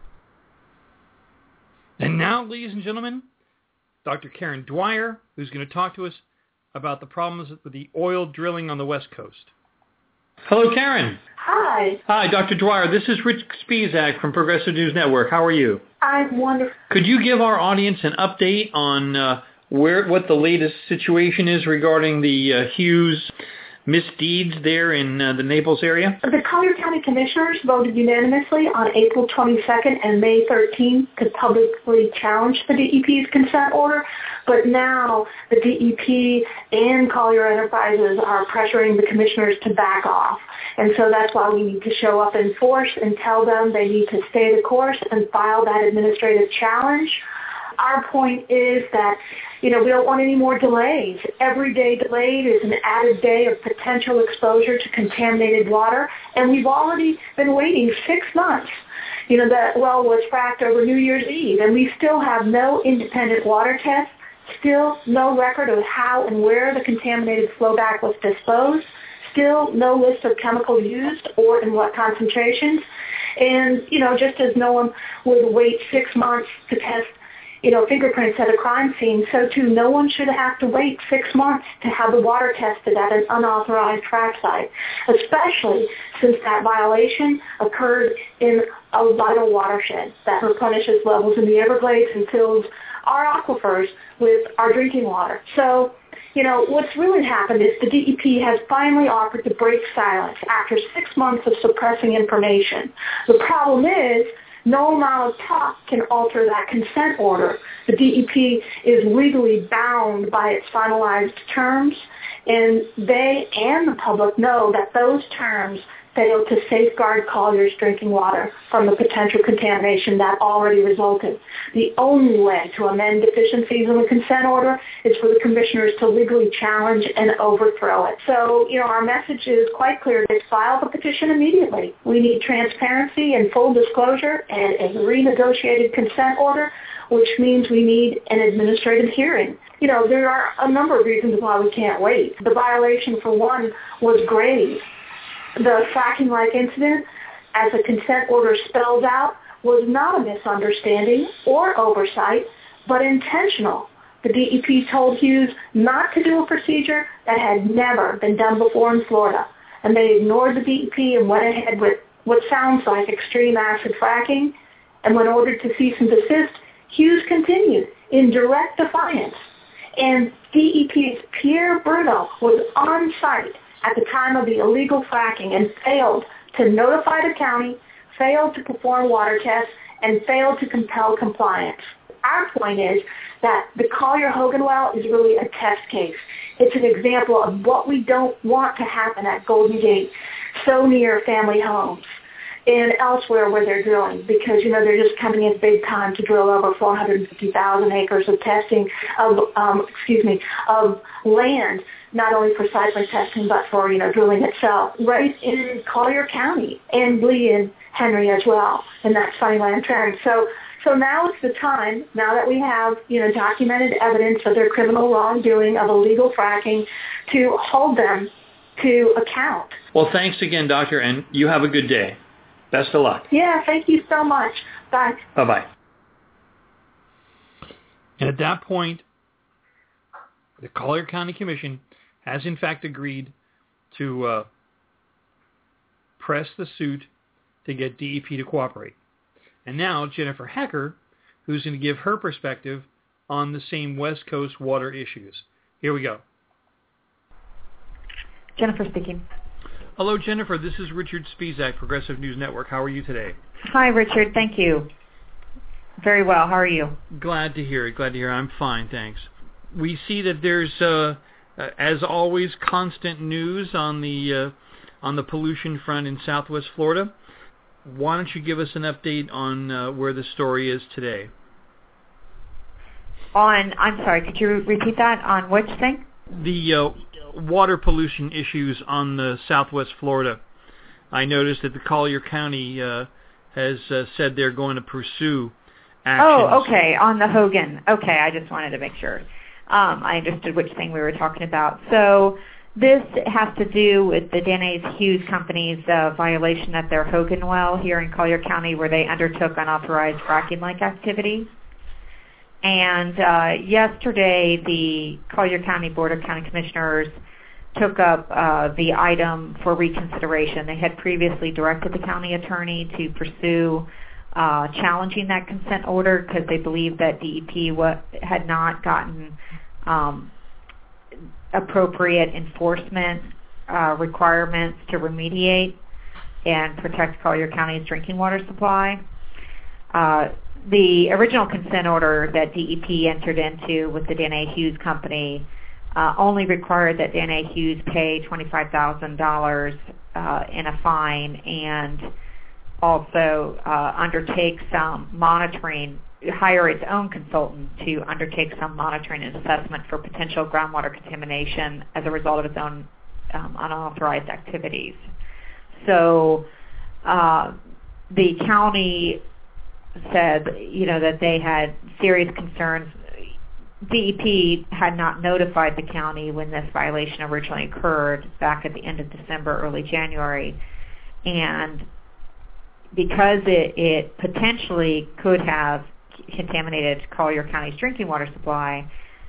And now, ladies and gentlemen, Doctor Karen Dwyer, who's going to talk to us about the problems with the oil drilling on the West Coast. Hello, Karen. Hi. Hi, Doctor Dwyer. This is Rich Spizak from Progressive News Network. How are you? I'm wonderful. Could you give our audience an update on uh, where what the latest situation is regarding the uh, Hughes misdeeds there in uh, the Naples area? The Collier County Commissioners voted unanimously on April twenty-second and May thirteenth to publicly challenge the D E P's consent order, but now the D E P and Collier Enterprises are pressuring the commissioners to back off. And so that's why we need to show up in force and tell them they need to stay the course and file that administrative challenge. Our point is that, you know, we don't want any more delays. Every day delayed is an added day of potential exposure to contaminated water, and we've already been waiting six months. You know, the well was fracked over New Year's Eve, and we still have no independent water tests, still no record of how and where the contaminated flowback was disposed, still no list of chemicals used or in what concentrations. And, you know, just as no one would wait six months to test you know, fingerprints at a crime scene, so too no one should have to wait six months to have the water tested at an unauthorized frack site, especially since that violation occurred in a vital watershed that replenishes levels in the Everglades and fills our aquifers with our drinking water. So, you know, what's really happened is the D E P has finally offered to break silence after six months of suppressing information. The problem is, no amount of talk can alter that consent order. The D E P is legally bound by its finalized terms, and they and the public know that those terms failed to safeguard Collier's drinking water from the potential contamination that already resulted. The only way to amend deficiencies in the consent order is for the commissioners to legally challenge and overthrow it. So, you know, our message is quite clear. Just file the petition immediately. We need transparency and full disclosure and a renegotiated consent order, which means we need an administrative hearing. You know, there are a number of reasons why we can't wait. The violation, for one, was grave. The fracking-like incident, as the consent order spells out, was not a misunderstanding or oversight, but intentional. The D E P told Hughes not to do a procedure that had never been done before in Florida, and they ignored the D E P and went ahead with what sounds like extreme acid fracking, and when ordered to cease and desist, Hughes continued in direct defiance. And D E P's Pierre Bruno was on site at the time of the illegal fracking and failed to notify the county, failed to perform water tests, and failed to compel compliance. Our point is that the Collier-Hogan well is really a test case. It's an example of what we don't want to happen at Golden Gate, so near family homes, and elsewhere where they're drilling, because, you know, they're just coming in big time to drill over four hundred fifty thousand acres of testing of, um, excuse me, of land, not only for seismic testing, but for, you know, drilling itself, right in Collier County, and Lee and Henry as well, in that Sunnyland Trend. So, so now is the time, now that we have, you know, documented evidence of their criminal wrongdoing of illegal fracking, to hold them to account. Well, thanks again, Doctor, and you have a good day. Best of luck. Yeah, thank you so much. Bye. Bye-bye. And at that point, the Collier County Commission has in fact agreed to uh, press the suit to get D E P to cooperate. And now Jennifer Hecker, who's going to give her perspective on the same West Coast water issues. Here we go. Jennifer speaking. Hello, Jennifer. This is Richard Spizak, Progressive News Network. How are you today? Hi, Richard. Thank you. Very well. How are you? Glad to hear it. Glad to hear it. I'm fine, thanks. We see that there's, uh, uh, as always, constant news on the uh, on the pollution front in Southwest Florida. Why don't you give us an update on uh, where the story is today? On, I'm sorry, could you repeat that? On which thing? The uh, water pollution issues on the Southwest Florida. I noticed that the Collier County uh, has uh, said they're going to pursue actions. Oh, okay, on the Hogan. Okay, I just wanted to make sure. Um, I understood which thing we were talking about. So this has to do with the Danae Hughes Company's uh, violation at their Hogan well here in Collier County, where they undertook unauthorized fracking-like activity. And uh, yesterday, the Collier County Board of County Commissioners took up uh, the item for reconsideration. They had previously directed the county attorney to pursue uh, challenging that consent order because they believed that D E P wa- had not gotten um, appropriate enforcement uh, requirements to remediate and protect Collier County's drinking water supply. Uh, the original consent order that D E P entered into with the Danae Hughes Company uh, only required that Danae Hughes pay twenty-five thousand dollars uh, in a fine and also uh, undertake some monitoring, hire its own consultant to undertake some monitoring and assessment for potential groundwater contamination as a result of its own um, unauthorized activities. So uh, the county said, you know, that they had serious concerns. D E P had not notified the county when this violation originally occurred back at the end of December, early January, and because it, it potentially could have contaminated Collier County's drinking water supply,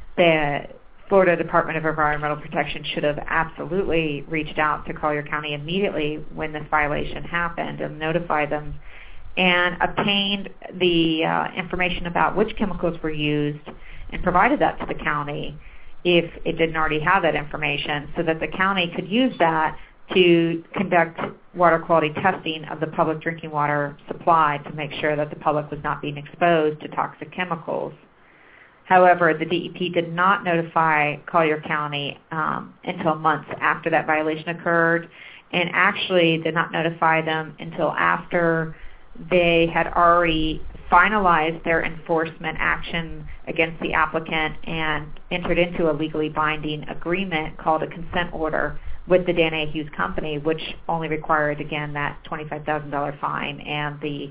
the Florida Department of Environmental Protection should have absolutely reached out to Collier County immediately when this violation happened and notified them and obtained the uh, information about which chemicals were used and provided that to the county if it didn't already have that information so that the county could use that to conduct water quality testing of the public drinking water supply to make sure that the public was not being exposed to toxic chemicals. However, the D E P did not notify Collier County um, until months after that violation occurred, and actually did not notify them until after they had already finalized their enforcement action against the applicant and entered into a legally binding agreement called a consent order with the Danae Hughes Company, which only required, again, that twenty-five thousand dollars fine and the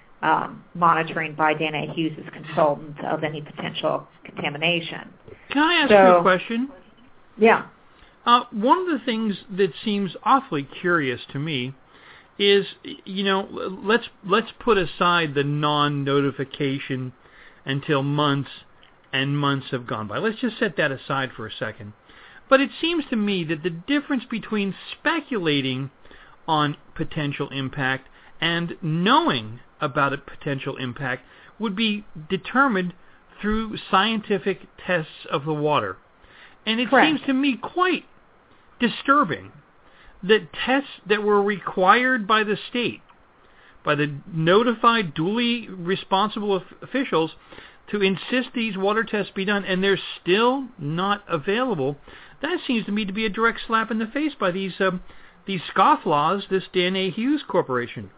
um, monitoring by Danae Hughes' consultant of any potential contamination. Can I ask so, you a question? Yeah. Uh, one of the things that seems awfully curious to me is, you know, let's let's put aside the non-notification until months and months have gone by. Let's just set that aside for a second. But it seems to me that the difference between speculating on potential impact and knowing about a potential impact would be determined through scientific tests of the water. And it Correct. seems to me quite disturbing that tests that were required by the state, by the notified, duly responsible officials, to insist these water tests be done, and they're still not available. That seems to me to be a direct slap in the face by these um, these scofflaws, this Danae Hughes Corporation.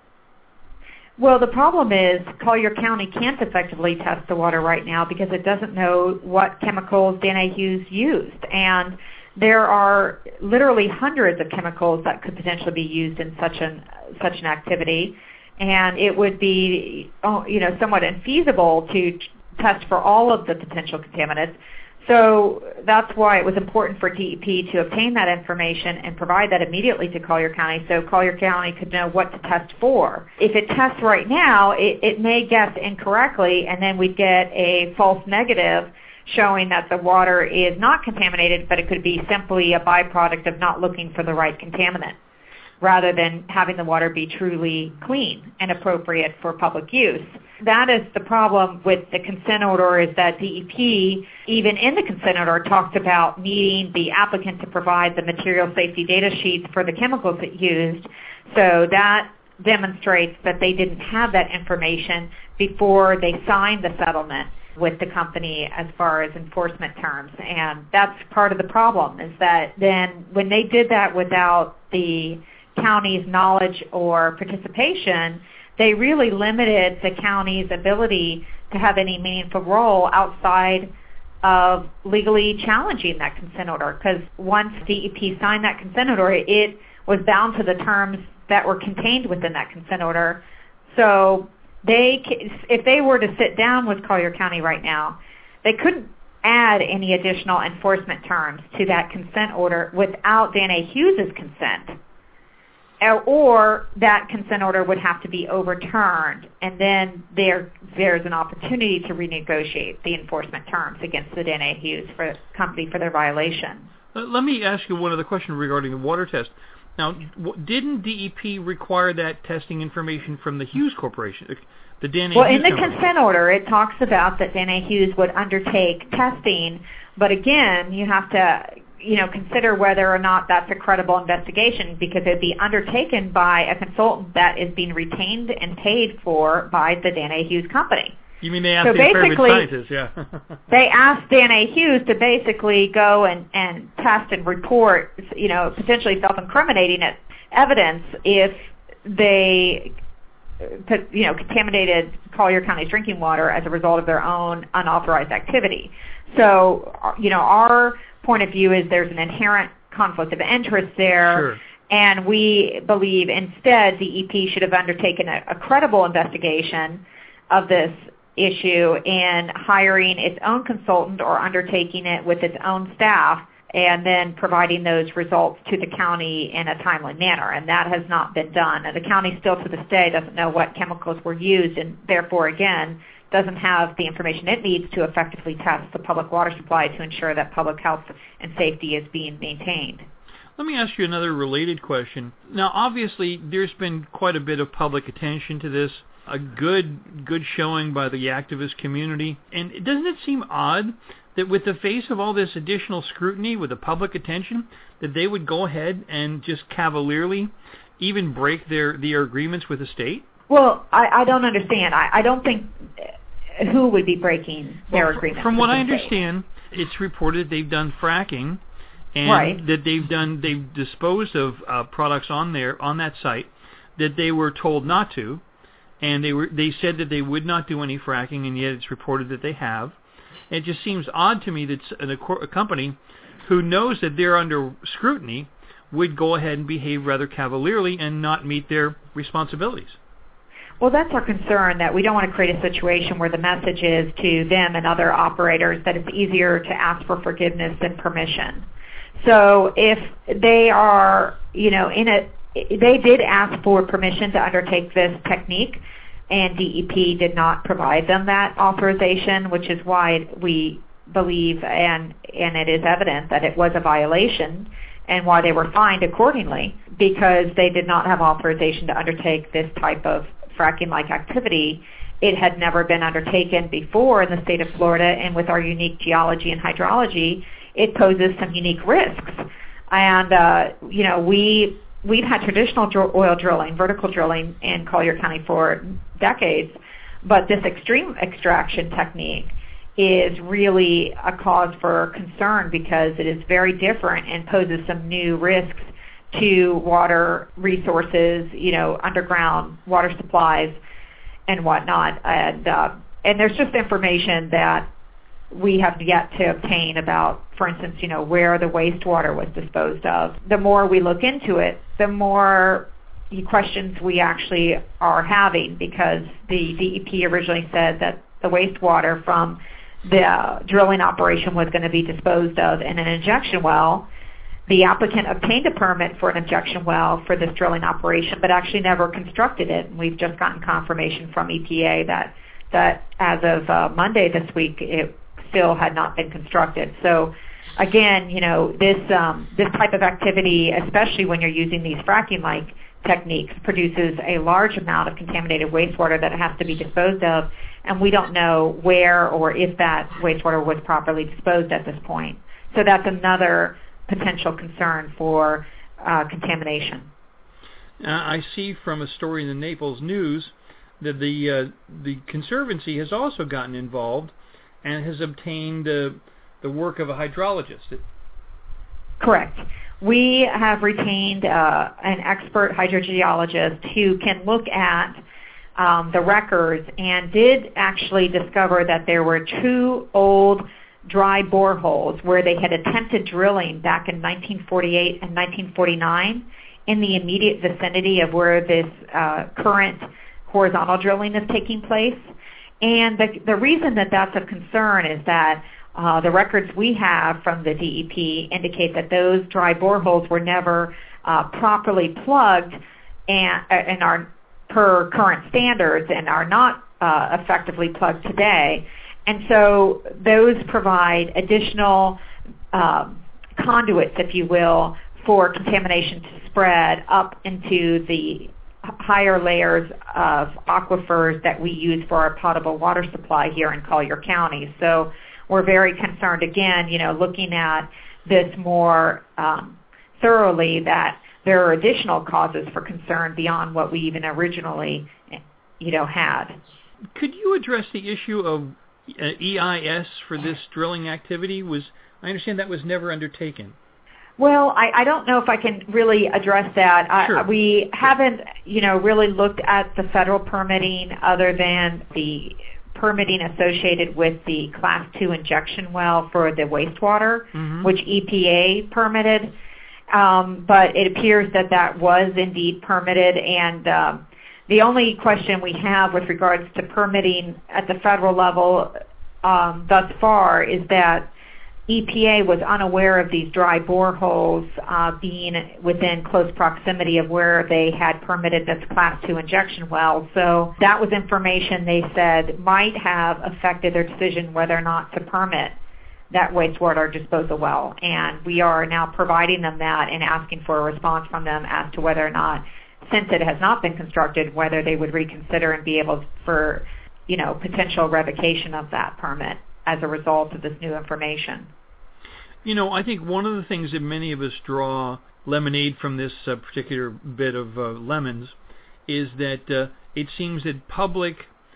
Well, the problem is Collier County can't effectively test the water right now because it doesn't know what chemicals Danae Hughes used. And there are literally hundreds of chemicals that could potentially be used in such an such an activity, and it would be, you know, somewhat infeasible to test for all of the potential contaminants. So that's why it was important for D E P to obtain that information and provide that immediately to Collier County so Collier County could know what to test for. If it tests right now, it, it may guess incorrectly, and then we'd get a false negative showing that the water is not contaminated, but it could be simply a byproduct of not looking for the right contaminant, rather than having the water be truly clean and appropriate for public use. That is the problem with the consent order, is that D E P, even in the consent order, talked about needing the applicant to provide the material safety data sheets for the chemicals it used. So that demonstrates that they didn't have that information before they signed the settlement with the company as far as enforcement terms. And that's part of the problem, is that then when they did that without the county's knowledge or participation, they really limited the county's ability to have any meaningful role outside of legally challenging that consent order. Because once D E P signed that consent order, it was bound to the terms that were contained within that consent order. So they, if they were to sit down with Collier County right now, they couldn't add any additional enforcement terms to that consent order without Dan A. Hughes' consent, or that consent order would have to be overturned, and then there there's an opportunity to renegotiate the enforcement terms against the Dan A. Hughes for company for their violation. Let me ask you one other question regarding the water test. Now, didn't D E P require that testing information from the Hughes Corporation, the Dan A. Well, Hughes in the company? consent order, it talks about that Dan A. Hughes would undertake testing, but again, you have to, you know, consider whether or not that's a credible investigation, because it'd be undertaken by a consultant that is being retained and paid for by the Dan A. Hughes company. You mean they asked So the experiment basically, scientists, yeah. They asked Dan A. Hughes to basically go and, and test and report, you know, potentially self-incriminating evidence if they, you know, contaminated Collier County's drinking water as a result of their own unauthorized activity. So, you know, our point of view is there's an inherent conflict of interest there. Sure. And we believe instead D E P should have undertaken a, a credible investigation of this issue in hiring its own consultant or undertaking it with its own staff, and then providing those results to the county in a timely manner. And that has not been done. And the county still to this day doesn't know what chemicals were used, and therefore, again, doesn't have the information it needs to effectively test the public water supply to ensure that public health and safety is being maintained. Let me ask you another related question. Now, obviously, there's been quite a bit of public attention to this, a good good showing by the activist community. And doesn't it seem odd that with the face of all this additional scrutiny, with the public attention, that they would go ahead and just cavalierly even break their, their agreements with the state? Well, I, I don't understand. I, I don't think who would be breaking their well, agreements. From what I state. understand, it's reported they've done fracking, and right. that they've done they've disposed of uh, products on there on that site that they were told not to, and they were they said that they would not do any fracking, and yet it's reported that they have. It just seems odd to me that a, a company who knows that they're under scrutiny would go ahead and behave rather cavalierly and not meet their responsibilities. Well, that's our concern, that we don't want to create a situation where the message is to them and other operators that it's easier to ask for forgiveness than permission. So if they are, you know, in a, they did ask for permission to undertake this technique, and D E P did not provide them that authorization, which is why we believe, and, and it is evident that it was a violation, and why they were fined accordingly, because they did not have authorization to undertake this type of fracking-like activity. It had never been undertaken before in the state of Florida, and with our unique geology and hydrology, it poses some unique risks. And, uh, you know, we, we've had traditional dr- oil drilling, vertical drilling in Collier County for decades, but this extreme extraction technique is really a cause for concern because it is very different and poses some new risks to water resources, you know, underground water supplies and whatnot. And uh, and there's just information that we have yet to obtain about, for instance, you know, where the wastewater was disposed of. The more we look into it, the more questions we actually are having, because the D E P originally said that the wastewater from the drilling operation was going to be disposed of in an injection well. The applicant obtained a permit for an injection well for this drilling operation, but actually never constructed it. And we've just gotten confirmation from E P A that, that as of uh, Monday this week, it still had not been constructed. So again, you know, this, um, this type of activity, especially when you're using these fracking-like techniques, produces a large amount of contaminated wastewater that has to be disposed of, and we don't know where or if that wastewater was properly disposed at this point. So that's another potential concern for uh, contamination. Uh, I see from a story in the Naples News that the uh, the Conservancy has also gotten involved and has obtained uh, the work of a hydrologist. Correct. We have retained uh, an expert hydrogeologist who can look at um, the records and did actually discover that there were two old dry boreholes where they had attempted drilling back in nineteen forty-eight and nineteen forty-nine in the immediate vicinity of where this uh, current horizontal drilling is taking place. And the, the reason that that's of concern is that Uh, the records we have from the D E P indicate that those dry boreholes were never uh, properly plugged and, and are per current standards and are not uh, effectively plugged today. And so those provide additional um, conduits, if you will, for contamination to spread up into the higher layers of aquifers that we use for our potable water supply here in Collier County. So we're very concerned, again, you know, looking at this more um, thoroughly, that there are additional causes for concern beyond what we even originally, you know, had. Could you address the issue of uh, E I S for this drilling activity? Was I understand that was never undertaken. Well, I, I don't know if I can really address that. Sure. I, we haven't, you know, really looked at the federal permitting other than the permitting associated with the Class two injection well for the wastewater, mm-hmm. which E P A permitted. Um, but it appears that that was indeed permitted, and um, the only question we have with regards to permitting at the federal level um, thus far is that E P A was unaware of these dry boreholes uh, being within close proximity of where they had permitted this Class two injection well. So that was information they said might have affected their decision whether or not to permit that wastewater disposal well. And we are now providing them that and asking for a response from them as to whether or not, since it has not been constructed, whether they would reconsider and be able for, you know, potential revocation of that permit as a result of this new information. You know, I think one of the things that many of us draw lemonade from this uh, particular bit of uh, lemons is that uh, it seems that public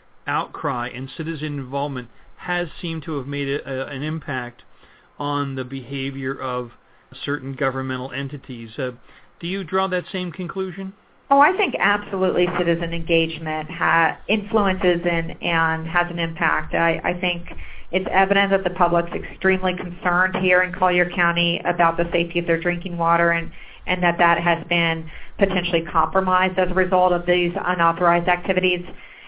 outcry and citizen involvement has seemed to have made a, a, an impact on the behavior of certain governmental entities. Uh, do you draw that same conclusion? Oh, I think absolutely citizen engagement ha- influences and, and has an impact. I, I think it's evident that the public's extremely concerned here in Collier County about the safety of their drinking water, and, and that that has been potentially compromised as a result of these unauthorized activities.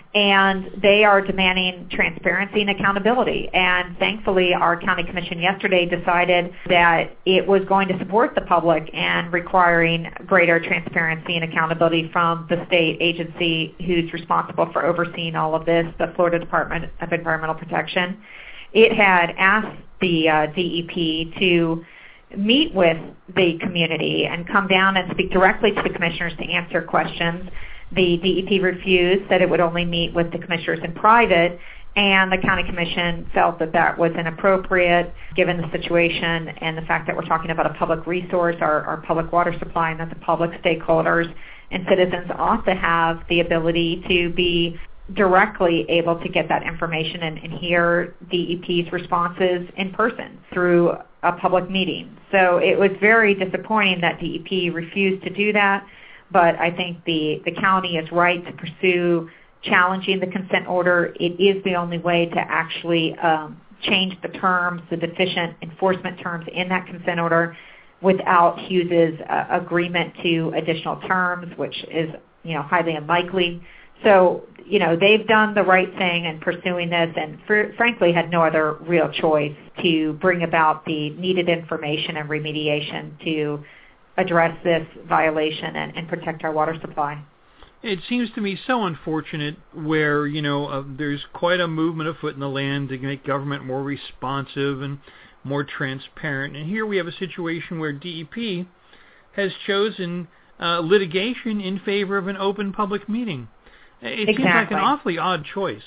And they are demanding transparency and accountability. And thankfully, our county commission yesterday decided that it was going to support the public and requiring greater transparency and accountability from the state agency who's responsible for overseeing all of this, the Florida Department of Environmental Protection. It had asked the uh, D E P to meet with the community and come down and speak directly to the commissioners to answer questions. The D E P refused, said it would only meet with the commissioners in private, and the county commission felt that that was inappropriate given the situation and the fact that we're talking about a public resource, our, our public water supply, and that the public stakeholders and citizens ought to have the ability to be directly able to get that information and, and hear D E P's responses in person through a public meeting. So it was very disappointing that D E P refused to do that. But I think the, the county is right to pursue challenging the consent order. It is the only way to actually um, change the terms, the deficient enforcement terms in that consent order without Hughes's uh, agreement to additional terms, which is, you know, highly unlikely. So, you know, they've done the right thing in pursuing this and fr- frankly had no other real choice to bring about the needed information and remediation to address this violation and, and protect our water supply. It seems to me so unfortunate where, you know, uh, there's quite a movement afoot in the land to make government more responsive and more transparent. And here we have a situation where D E P has chosen uh, litigation in favor of an open public meeting. It exactly. seems like an awfully odd choice.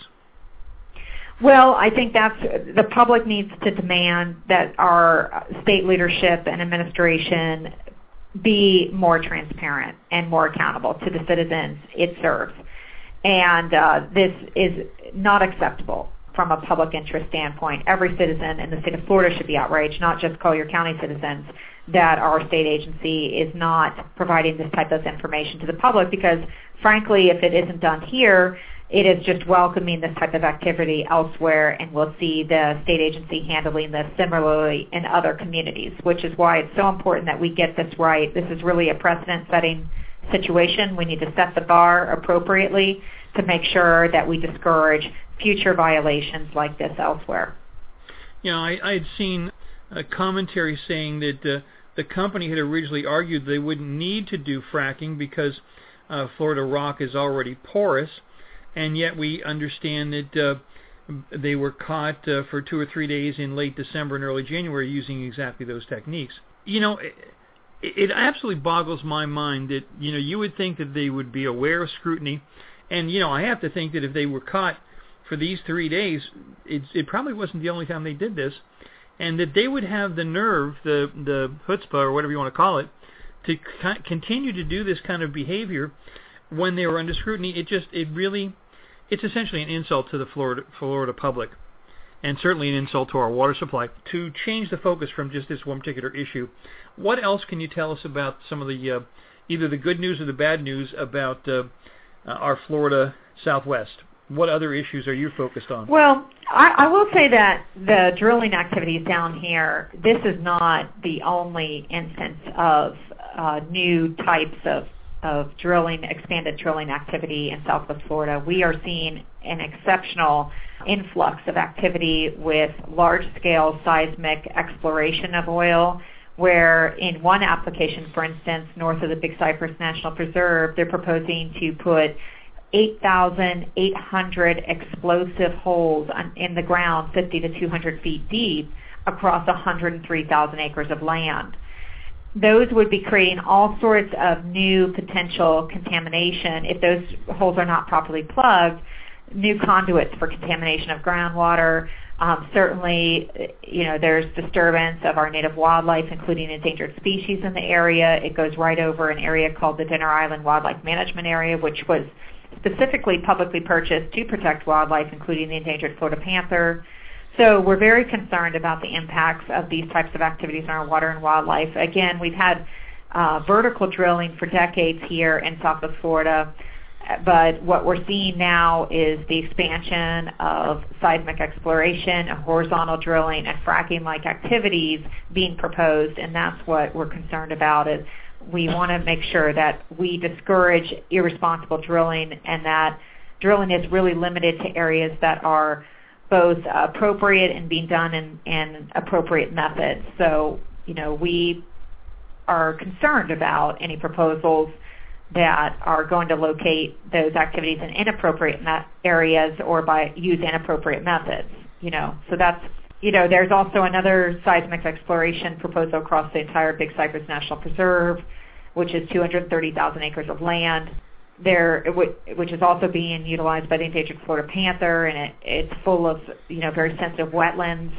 Well, I think that's the public needs to demand that our state leadership and administration be more transparent and more accountable to the citizens it serves. And uh, this is not acceptable from a public interest standpoint. Every citizen in the state of Florida should be outraged, not just Collier County citizens, that our state agency is not providing this type of information to the public because, frankly, if it isn't done here, it is just welcoming this type of activity elsewhere, and we'll see the state agency handling this similarly in other communities, which is why it's so important that we get this right. This is really a precedent-setting situation. We need to set the bar appropriately to make sure that we discourage future violations like this elsewhere. You know, I, I had seen a commentary saying that uh, the company had originally argued they wouldn't need to do fracking because uh, Florida rock is already porous, and yet we understand that uh, they were caught uh, for two or three days in late December and early January using exactly those techniques. You know, it, it absolutely boggles my mind that, you know, you would think that they would be aware of scrutiny, and, you know, I have to think that if they were caught for these three days, it, it probably wasn't the only time they did this, and that they would have the nerve, the the chutzpah, or whatever you want to call it, to co- continue to do this kind of behavior when they were under scrutiny. It just, it really, it's essentially an insult to the Florida, Florida public, and certainly an insult to our water supply. To change the focus from just this one particular issue, what else can you tell us about some of the, uh, either the good news or the bad news about uh, our Florida Southwest? What other issues are you focused on? Well, I, I will say that the drilling activities down here, this is not the only instance of uh, new types of, of drilling, expanded drilling activity in Southwest Florida. We are seeing an exceptional influx of activity with large-scale seismic exploration of oil, where in one application, for instance, north of the Big Cypress National Preserve, they're proposing to put eight thousand eight hundred explosive holes on, in the ground fifty to two hundred feet deep across one hundred three thousand acres of land. Those would be creating all sorts of new potential contamination if those holes are not properly plugged, new conduits for contamination of groundwater. Um, certainly, you know, there's disturbance of our native wildlife, including endangered species in the area. It goes right over an area called the Dinner Island Wildlife Management Area, which was specifically publicly purchased to protect wildlife, including the endangered Florida panther. So we're very concerned about the impacts of these types of activities on our water and wildlife. Again, we've had uh, vertical drilling for decades here in Southwest Florida, but what we're seeing now is the expansion of seismic exploration, horizontal drilling, and fracking-like activities being proposed, and that's what we're concerned about. Is we want to make sure that we discourage irresponsible drilling, and that drilling is really limited to areas that are both appropriate and being done in, in appropriate methods. So, you know, we are concerned about any proposals that are going to locate those activities in inappropriate me- areas or by use inappropriate methods, you know. So that's, you know, there's also another seismic exploration proposal across the entire Big Cypress National Preserve, which is two hundred thirty thousand acres of land, there, which is also being utilized by the endangered Florida panther, and it, it's full of, you know, very sensitive wetlands.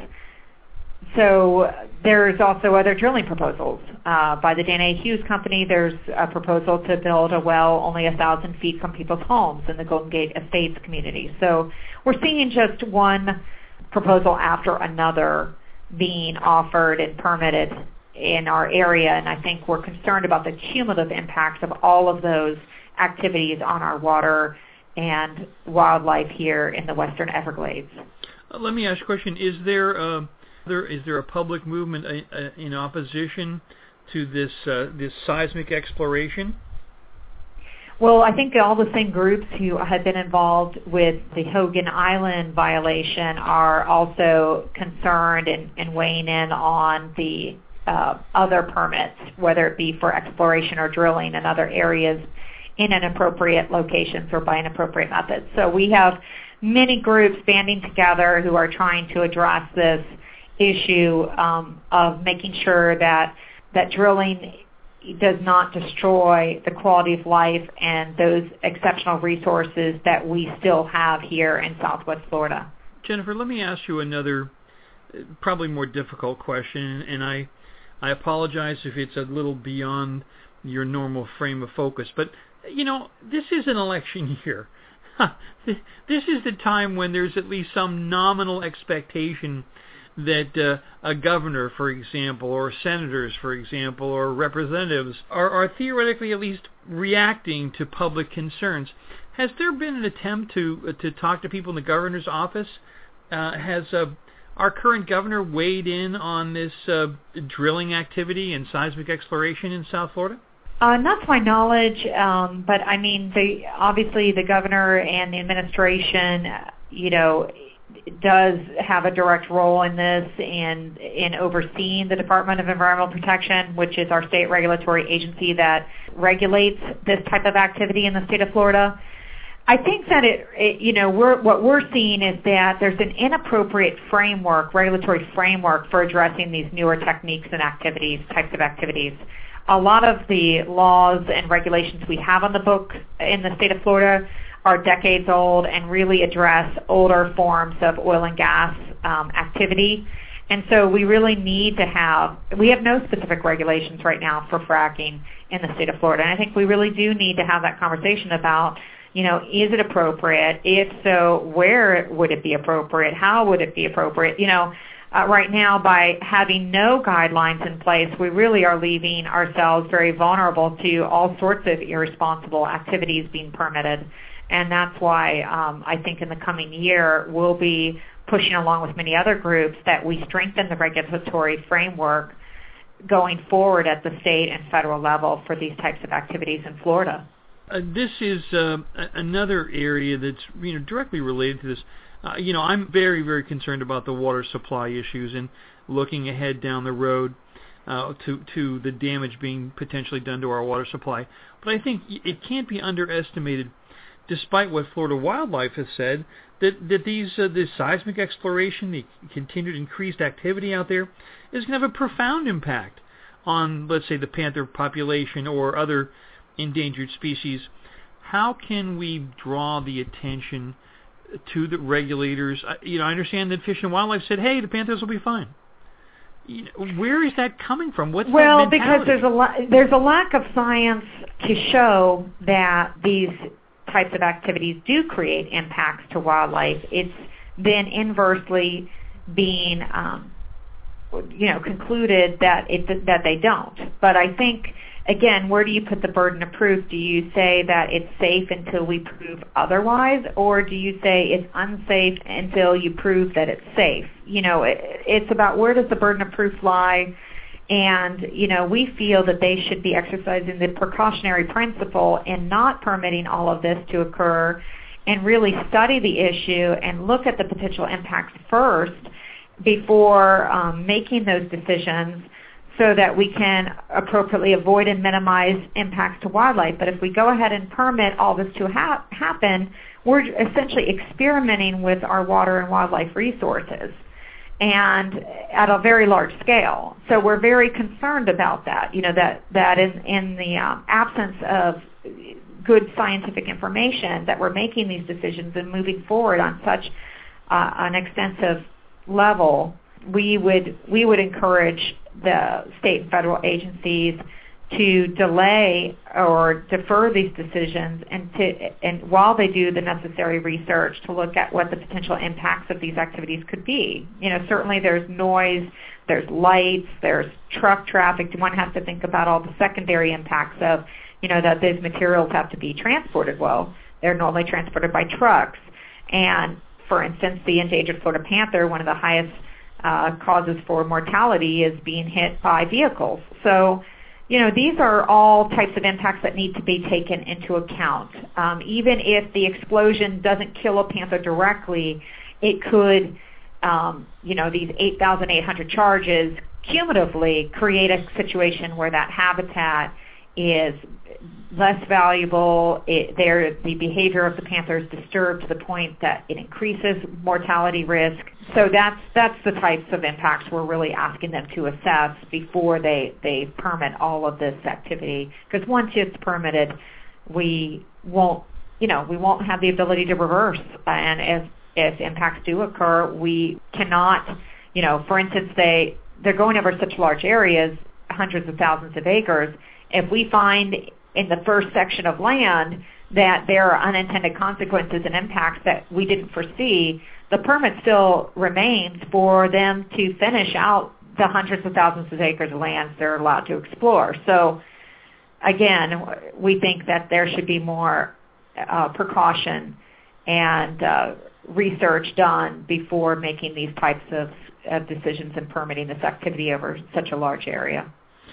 So there's also other drilling proposals. Uh, by the Dana Hughes Company, there's a proposal to build a well only a thousand feet from people's homes in the Golden Gate Estates community. So we're seeing just one proposal after another being offered and permitted in our area, and I think we're concerned about the cumulative impacts of all of those activities on our water and wildlife here in the Western Everglades. Uh, let me ask you a question. Is there, uh, there is there a public movement uh, uh, in opposition to this uh, this seismic exploration? Well, I think all the same groups who have been involved with the Hogan Island violation are also concerned and, and weighing in on the uh, other permits, whether it be for exploration or drilling in other areas in inappropriate locations or by inappropriate methods. So we have many groups banding together who are trying to address this issue um, of making sure that that drilling does not destroy the quality of life and those exceptional resources that we still have here in Southwest Florida. Jennifer, let me ask you another probably more difficult question, and I I apologize if it's a little beyond your normal frame of focus, but you know, this is an election year. This is the time when there's at least some nominal expectation that uh, a governor, for example, or senators, for example, or representatives are, are theoretically at least reacting to public concerns. Has there been an attempt to uh, to talk to people in the governor's office? Uh, has uh, our current governor weighed in on this uh, drilling activity and seismic exploration in South Florida? Uh, not to my knowledge, um, but I mean, the, obviously the governor and the administration, you know, does have a direct role in this in in overseeing the Department of Environmental Protection, which is our state regulatory agency that regulates this type of activity in the state of Florida. I think that it, it you know, we're, what we're seeing is that there's an inappropriate framework, regulatory framework for addressing these newer techniques and activities, types of activities. A lot of the laws and regulations we have on the books in the state of Florida are decades old and really address older forms of oil and gas um, activity. And so we really need to have, we have no specific regulations right now for fracking in the state of Florida. And I think we really do need to have that conversation about, you know, is it appropriate? If so, where would it be appropriate? How would it be appropriate? You know, uh, right now by having no guidelines in place, we really are leaving ourselves very vulnerable to all sorts of irresponsible activities being permitted. And that's why um, I think in the coming year we'll be pushing along with many other groups that we strengthen the regulatory framework going forward at the state and federal level for these types of activities in Florida. Uh, this is uh, another area that's, you know, directly related to this. Uh, you know, I'm very, very concerned about the water supply issues and looking ahead down the road uh, to to the damage being potentially done to our water supply. But I think it can't be underestimated, despite what Florida Wildlife has said, that, that these uh, this seismic exploration, the continued increased activity out there, is going to have a profound impact on, let's say, the panther population or other endangered species. How can we draw the attention to the regulators? You know, I understand that Fish and Wildlife said, hey, the panthers will be fine. You know, where is that coming from? What's well, that mentality? Because there's a la- there's a lack of science to show that these types of activities do create impacts to wildlife. It's then inversely being, um, you know, concluded that it that they don't. But I think, again, where do you put the burden of proof? Do you say that it's safe until we prove otherwise, or do you say it's unsafe until you prove that it's safe? You know, it, it's about where does the burden of proof lie? And, you know, we feel that they should be exercising the precautionary principle in not permitting all of this to occur and really study the issue and look at the potential impacts first before um, making those decisions so that we can appropriately avoid and minimize impacts to wildlife. But if we go ahead and permit all this to ha- happen, we're essentially experimenting with our water and wildlife resources, and at a very large scale. So we're very concerned about that, you know, that, that in, in the um, absence of good scientific information that we're making these decisions and moving forward on such uh, an extensive level, we would we would encourage the state and federal agencies to delay or defer these decisions and to and while they do the necessary research to look at what the potential impacts of these activities could be. You know, certainly there's noise, there's lights, there's truck traffic. One has to think about all the secondary impacts of, you know, that these materials have to be transported. Well, they're normally transported by trucks. And for instance, the endangered Florida panther, one of the highest uh, causes for mortality is being hit by vehicles. So, you know, these are all types of impacts that need to be taken into account. Um, even if the explosion doesn't kill a panther directly, it could, um, you know, these eight thousand eight hundred charges cumulatively create a situation where that habitat is less valuable. It, the behavior of the panther is disturbed to the point that it increases mortality risk. So that's that's the types of impacts we're really asking them to assess before they, they permit all of this activity. Because once it's permitted, we won't, you know, we won't have the ability to reverse. And if if impacts do occur, we cannot, you know, for instance, they they're going over such large areas, hundreds of thousands of acres. If we find in the first section of land that there are unintended consequences and impacts that we didn't foresee, the permit still remains for them to finish out the hundreds of thousands of acres of land they're allowed to explore. So, again, we think that there should be more uh, precaution and uh, research done before making these types of, of decisions and permitting this activity over such a large area.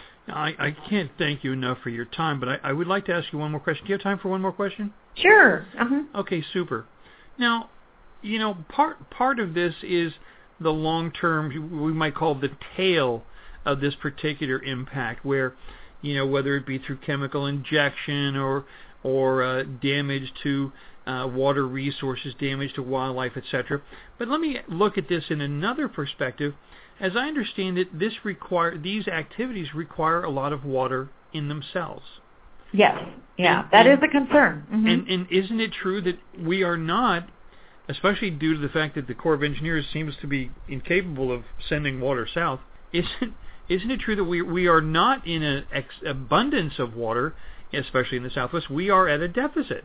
I, I can't thank you enough for your time, but I, I would like to ask you one more question. Do you have time for one more question? Sure. Uh-huh. Okay, super. Now, you know, part part of this is the long-term, we might call the tail of this particular impact, where, you know, whether it be through chemical injection or or uh, damage to uh, water resources, damage to wildlife, et cetera. But let me look at this in another perspective. As I understand it, this require these activities require a lot of water in themselves. Yes, yeah, and, that and, is a concern. Mm-hmm. And, and isn't it true that we are not, especially due to the fact that the Corps of Engineers seems to be incapable of sending water south, isn't isn't it true that we we are not in an ex- abundance of water, especially in the Southwest? We are at a deficit.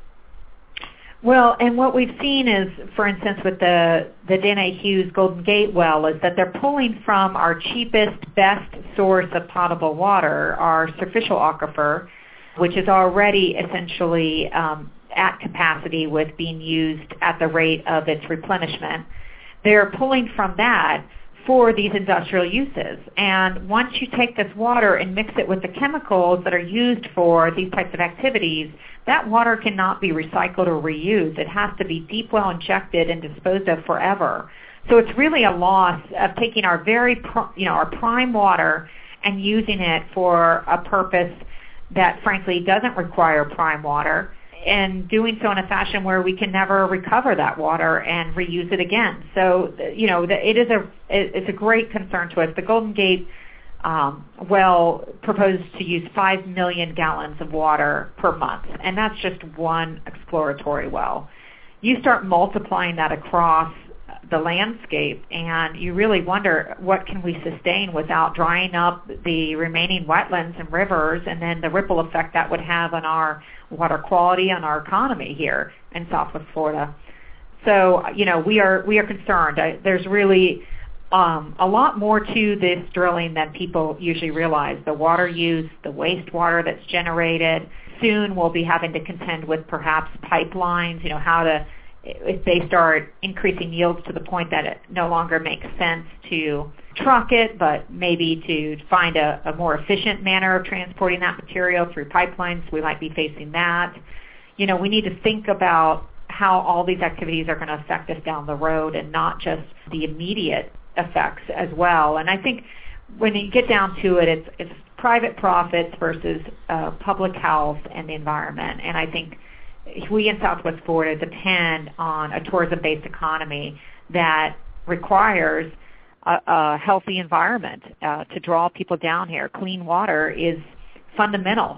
Well, and what we've seen is, for instance, with the, the Dana Hughes Golden Gate well, is that they're pulling from our cheapest, best source of potable water, our superficial aquifer, which is already essentially um, at capacity with being used at the rate of its replenishment. They're pulling from that for these industrial uses. And once you take this water and mix it with the chemicals that are used for these types of activities, that water cannot be recycled or reused. It has to be deep well injected and disposed of forever. So it's really a loss of taking our very, you know, our prime water and using it for a purpose that frankly doesn't require prime water, and doing so in a fashion where we can never recover that water and reuse it again. So, you know, it is a it's a great concern to us. The Golden Gate um, well proposed to use five million gallons of water per month, and that's just one exploratory well. You start multiplying that across the landscape, and you really wonder what can we sustain without drying up the remaining wetlands and rivers, and then the ripple effect that would have on our water quality, on our economy here in Southwest Florida. So, you know, we are we are concerned. I, there's really um, a lot more to this drilling than people usually realize. The water use, the wastewater that's generated. Soon we'll be having to contend with perhaps pipelines, you know, how to, if they start increasing yields to the point that it no longer makes sense to truck it, but maybe to find a, a more efficient manner of transporting that material through pipelines, we might be facing that. You know, we need to think about how all these activities are going to affect us down the road and not just the immediate effects as well. And I think when you get down to it, it's, it's private profits versus uh, public health and the environment. And I think we in Southwest Florida depend on a tourism-based economy that requires a, a healthy environment uh, to draw people down here. Clean water is fundamental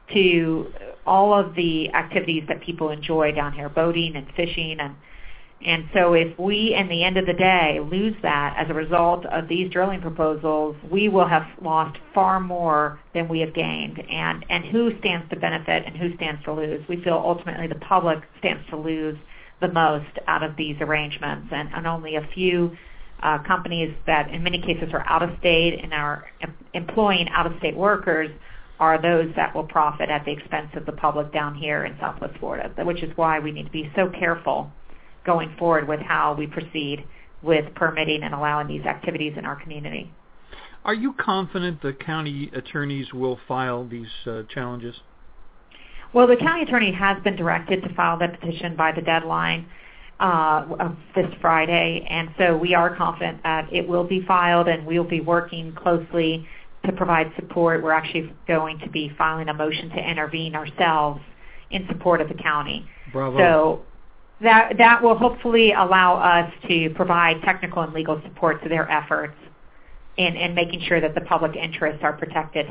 to all of the activities that people enjoy down here, boating and fishing. And, and so if we, in the end of the day, lose that as a result of these drilling proposals, we will have lost far more than we have gained. And, and who stands to benefit and who stands to lose? We feel ultimately the public stands to lose the most out of these arrangements, and, and only a few uh, companies that in many cases are out of state and are em- employing out-of-state workers are those that will profit at the expense of the public down here in Southwest Florida, which is why we need to be so careful going forward with how we proceed with permitting and allowing these activities in our community. Are you confident the county attorneys will file these uh, challenges? Well, the county attorney has been directed to file that petition by the deadline uh, of this Friday, and so we are confident that it will be filed, and we'll be working closely to provide support. We're actually going to be filing a motion to intervene ourselves in support of the county. Bravo. So that that will hopefully allow us to provide technical and legal support to their efforts in, in making sure that the public interests are protected.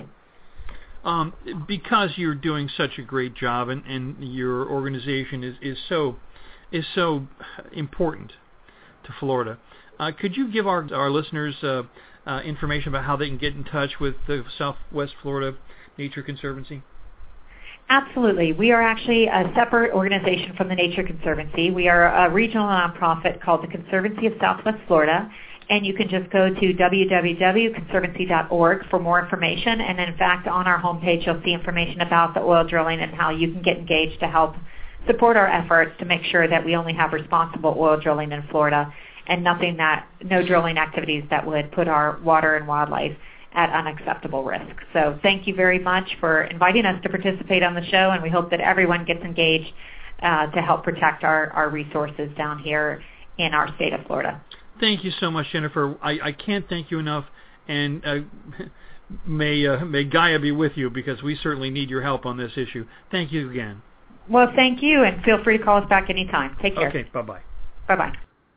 Um, because you're doing such a great job, and, and your organization is, is so is so important to Florida, uh, could you give our our listeners uh, uh, information about how they can get in touch with the Southwest Florida Nature Conservancy? Absolutely. We are actually a separate organization from the Nature Conservancy. We are a regional nonprofit called the Conservancy of Southwest Florida, and you can just go to w w w dot conservancy dot org for more information. And in fact, on our homepage, you'll see information about the oil drilling and how you can get engaged to help support our efforts to make sure that we only have responsible oil drilling in Florida and nothing that, no drilling activities that would put our water and wildlife at unacceptable risk. So thank you very much for inviting us to participate on the show, and we hope that everyone gets engaged uh, to help protect our, our resources down here in our state of Florida. Thank you so much, Jennifer. I, I can't thank you enough, and uh, may uh, may Gaia be with you, because we certainly need your help on this issue. Thank you again. Well, thank you, and feel free to call us back anytime. Take care. Okay, bye-bye. Bye-bye.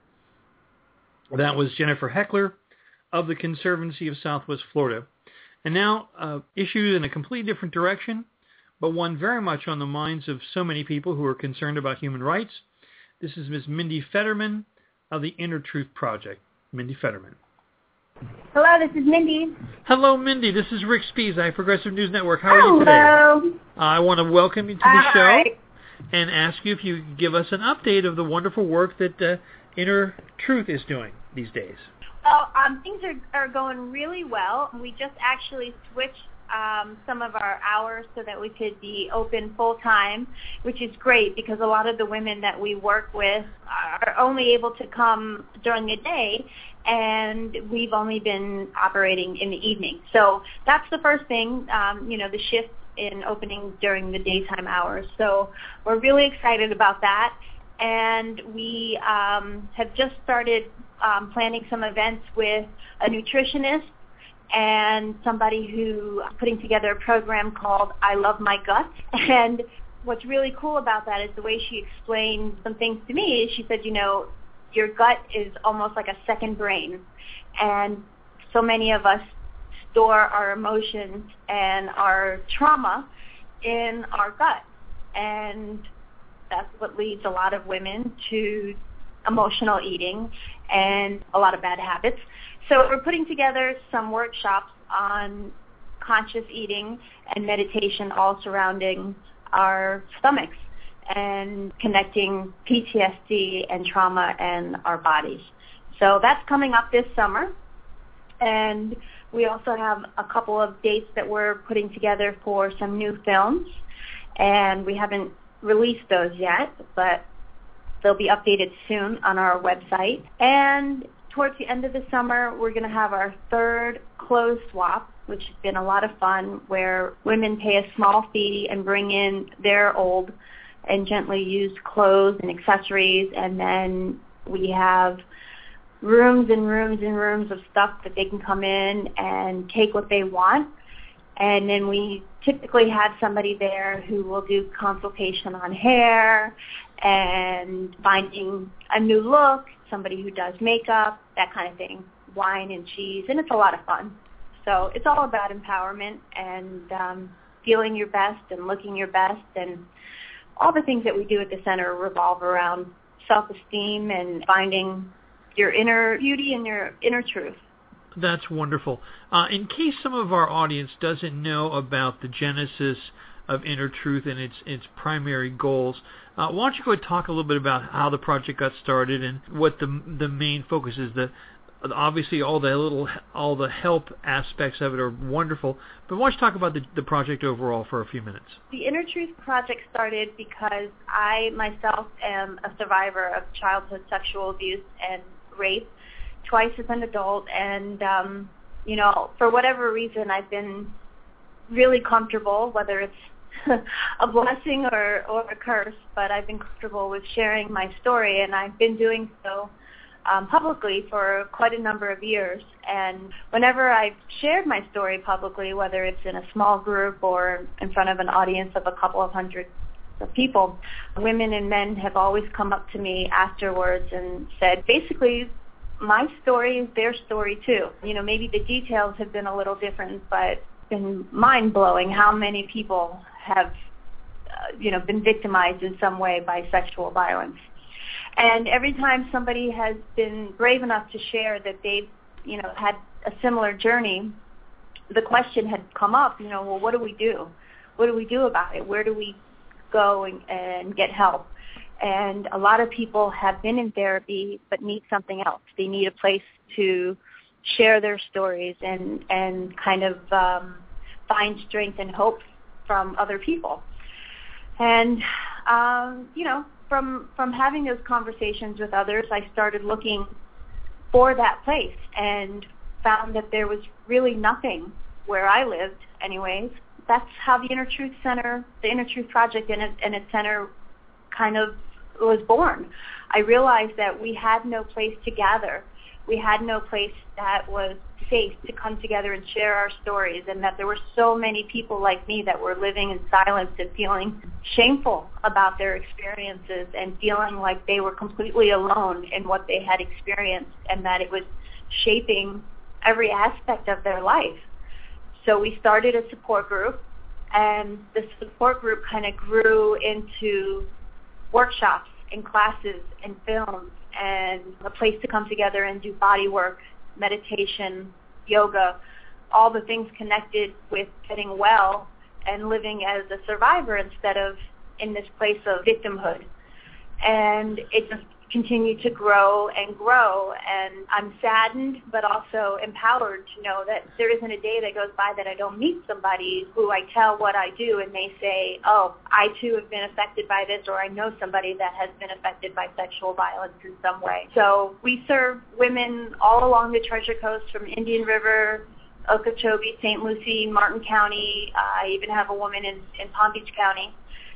That was Jennifer Heckler of the Conservancy of Southwest Florida. And now, uh, issues in a completely different direction, but one very much on the minds of so many people who are concerned about human rights. This is Miz Mindy Fetterman of the Inner Truth Project. Mindy Fetterman. Hello, this is Mindy. Hello, Mindy. This is Rick Spies, Progressive News Network. How are Hello. you today? Uh, I want to welcome you to the All show right. and ask you if you could give us an update of the wonderful work that uh, Inner Truth is doing these days. Well, um, things are, are going really well. We just actually switched um, some of our hours so that we could be open full-time, which is great because a lot of the women that we work with are only able to come during the day, and we've only been operating in the evening. So that's the first thing, um, you know, the shift in opening during the daytime hours. So we're really excited about that. And we um, have just started um, planning some events with a nutritionist and somebody who putting together a program called I Love My Gut. And what's really cool about that is the way she explained some things to me. She said, you know, your gut is almost like a second brain. And so many of us store our emotions and our trauma in our gut. And that's what leads a lot of women to emotional eating and a lot of bad habits. So we're putting together some workshops on conscious eating and meditation, all surrounding our stomachs and connecting P T S D and trauma and our bodies. So that's coming up this summer. And we also have a couple of dates that we're putting together for some new films. And we haven't released those yet, but they'll be updated soon on our website. And towards the end of the summer, we're going to have our third clothes swap, which has been a lot of fun, where women pay a small fee and bring in their old and gently used clothes and accessories, and then we have rooms and rooms and rooms of stuff that they can come in and take what they want. And then we typically have somebody there who will do consultation on hair and finding a new look, somebody who does makeup, that kind of thing, wine and cheese, and it's a lot of fun. So it's all about empowerment and um, feeling your best and looking your best, and all the things that we do at the center revolve around self-esteem and finding your inner beauty and your inner truth. That's wonderful. Uh, in case some of our audience doesn't know about the genesis of Inner Truth and its its primary goals, uh, why don't you go ahead and talk a little bit about how the project got started and what the the main focus is. The obviously all the little all the help aspects of it are wonderful, but why don't you talk about the the project overall for a few minutes? The Inner Truth Project started because I myself am a survivor of childhood sexual abuse and rape, twice as an adult, and um, you know, for whatever reason, I've been really comfortable, whether it's a blessing or, or a curse, but I've been comfortable with sharing my story, and I've been doing so um, publicly for quite a number of years. And whenever I've shared my story publicly, whether it's in a small group or in front of an audience of a couple of hundred of people, women and men have always come up to me afterwards and said, basically, my story is their story too. You know, maybe the details have been a little different, but it's been mind-blowing how many people have, uh, you know, been victimized in some way by sexual violence. And every time somebody has been brave enough to share that they've, you know, had a similar journey, the question had come up, you know, well, what do we do? What do we do about it? Where do we go and, and get help? And a lot of people have been in therapy but need something else. They need a place to share their stories and, and kind of um, find strength and hope from other people. And, um, you know, from from having those conversations with others, I started looking for that place and found that there was really nothing where I lived anyways. That's how the Inner Truth Center, the Inner Truth Project and its, and its center kind of was born. I realized that we had no place to gather. We had no place that was safe to come together and share our stories, and that there were so many people like me that were living in silence and feeling shameful about their experiences and feeling like they were completely alone in what they had experienced, and that it was shaping every aspect of their life. So we started a support group, and the support group kind of grew into workshops and classes and films and a place to come together and do body work, meditation, yoga, all the things connected with getting well and living as a survivor instead of in this place of victimhood. And it just continued to grow and grow, and I'm saddened but also empowered to know that there isn't a day that goes by that I don't meet somebody who I tell what I do and they say, oh, I too have been affected by this, or I know somebody that has been affected by sexual violence in some way. So we serve women all along the Treasure Coast, from Indian River, Okeechobee, Saint Lucie, Martin County. Uh, I even have a woman in, in Palm Beach County.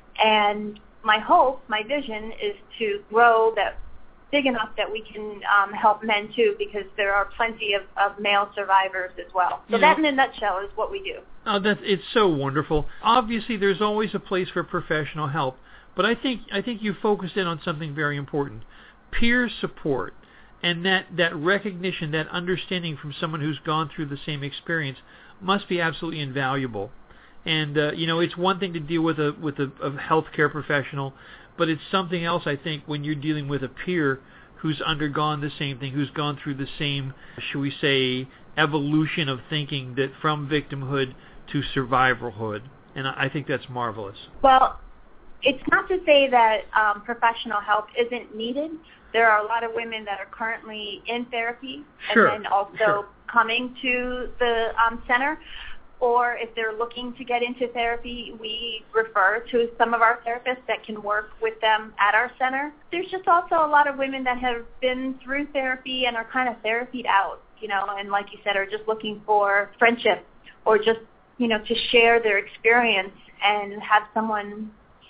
And my hope, my vision is to grow that big enough that we can um, help men too, because there are plenty of, of male survivors as well. So you that know, in a nutshell is what we do. Oh, that it's so wonderful. Obviously, there's always a place for professional help, but I think I think you focused in on something very important: peer support, and that, that recognition, that understanding from someone who's gone through the same experience must be absolutely invaluable. And uh, you know, it's one thing to deal with a with a, a healthcare professional, but it's something else, I think, when you're dealing with a peer who's undergone the same thing, who's gone through the same, shall we say, evolution of thinking, that from victimhood to survivorhood. And I think that's marvelous. Well, it's not to say that um, professional help isn't needed. There are a lot of women that are currently in therapy, sure. and then also sure. coming to the um, center. Or if they're looking to get into therapy, we refer to some of our therapists that can work with them at our center. There's just also a lot of women that have been through therapy and are kind of therapied out, you know, and like you said, are just looking for friendship or just, you know, to share their experience and have someone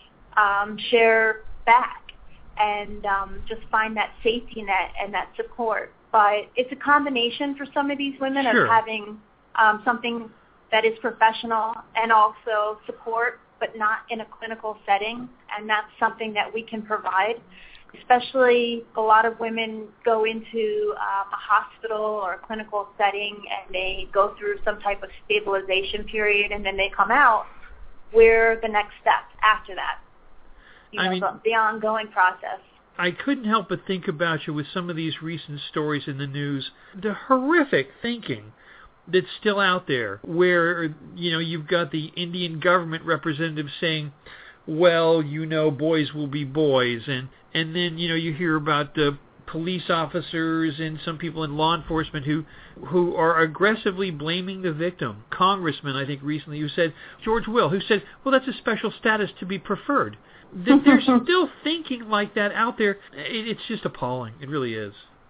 um, share back and um, just find that safety net and that support. But it's a combination for some of these women sure. of having um, something that is professional and also support, but not in a clinical setting, and that's something that we can provide. Especially a lot of women go into um, a hospital or a clinical setting and they go through some type of stabilization period, and then they come out. We're the next step after that, you know, I mean, the, the ongoing process. I couldn't help but think about you with some of these recent stories in the news, the horrific thinking that's still out there, where, you know, you've got the Indian government representative saying, well, you know, boys will be boys, and and then, you know, you hear about the police officers and some people in law enforcement who who are aggressively blaming the victim. Congressman, I think, recently, who said, George Will, who said, well, that's a special status to be preferred. That they're still thinking like that out there. It, it's just appalling. It really is.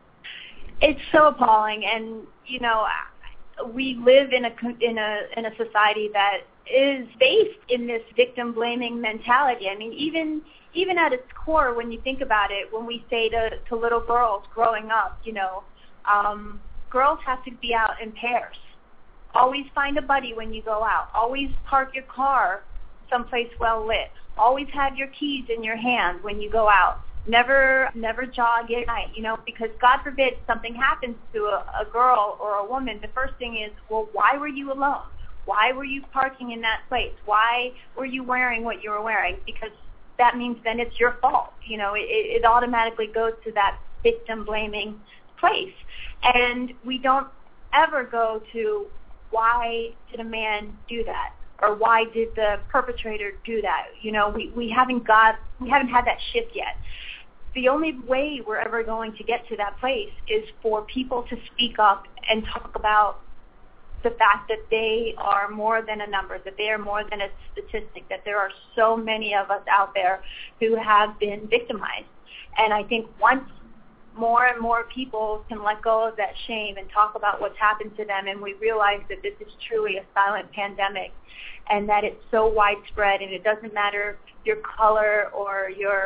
It's so appalling, and, you know, we live in a in a in a society that is based in this victim blaming mentality. I mean, even even at its core, when you think about it, when we say to, to little girls growing up, you know, um, girls have to be out in pairs. Always find a buddy when you go out. Always park your car someplace well lit. Always have your keys in your hand when you go out. Never, never jog at night, you know, because God forbid something happens to a, a girl or a woman. The first thing is, well, why were you alone? Why were you parking in that place? Why were you wearing what you were wearing? Because that means then it's your fault. You know, it, it automatically goes to that victim blaming place. And we don't ever go to, why did a man do that? Or why did the perpetrator do that? You know, we, we haven't got, we haven't had that shift yet. The only way we're ever going to get to that place is for people to speak up and talk about the fact that they are more than a number, that they are more than a statistic, that there are so many of us out there who have been victimized. And I think once more and more people can let go of that shame and talk about what's happened to them, and we realize that this is truly a silent pandemic and that it's so widespread, and it doesn't matter your color or your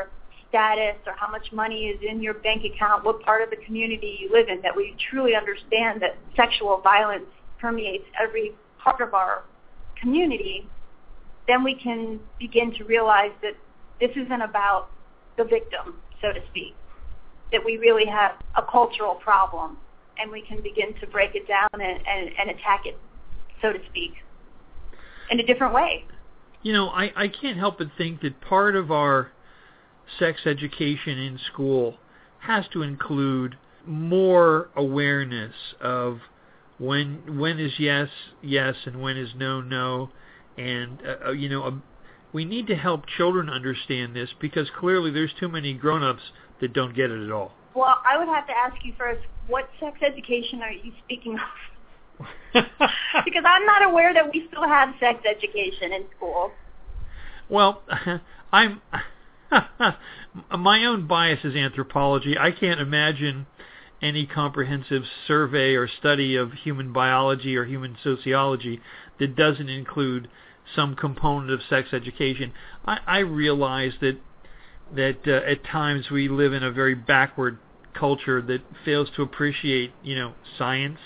status or how much money is in your bank account, what part of the community you live in, that we truly understand that sexual violence permeates every part of our community, then we can begin to realize that this isn't about the victim, so to speak, that we really have a cultural problem, and we can begin to break it down and, and, and attack it, so to speak, in a different way. You know, I, I can't help but think that part of our sex education in school has to include more awareness of when when is yes, yes, and when is no, no. And, uh, you know, uh, we need to help children understand this, because clearly there's too many grown-ups that don't get it at all. Well, I would have to ask you first, what sex education are you speaking of? Because I'm not aware that we still have sex education in school. Well, I'm my own bias is anthropology. I can't imagine any comprehensive survey or study of human biology or human sociology that doesn't include some component of sex education. I, I realize that that uh, at times we live in a very backward culture that fails to appreciate, you know, science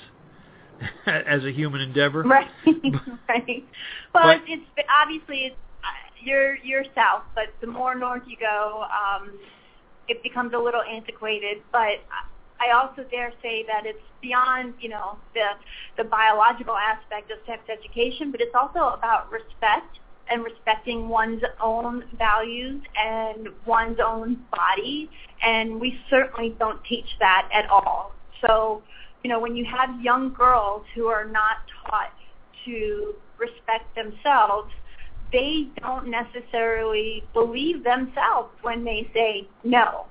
as a human endeavor. Right. Right. Well, but, it's, it's obviously it's, uh, you're you're south, but the more north you go, um, it becomes a little antiquated. But I also dare say that it's beyond, you know, the the biological aspect of sex education, but it's also about respect and respecting one's own values and one's own body, and we certainly don't teach that at all. So, you know, when you have young girls who are not taught to respect themselves, they don't necessarily believe themselves when they say no.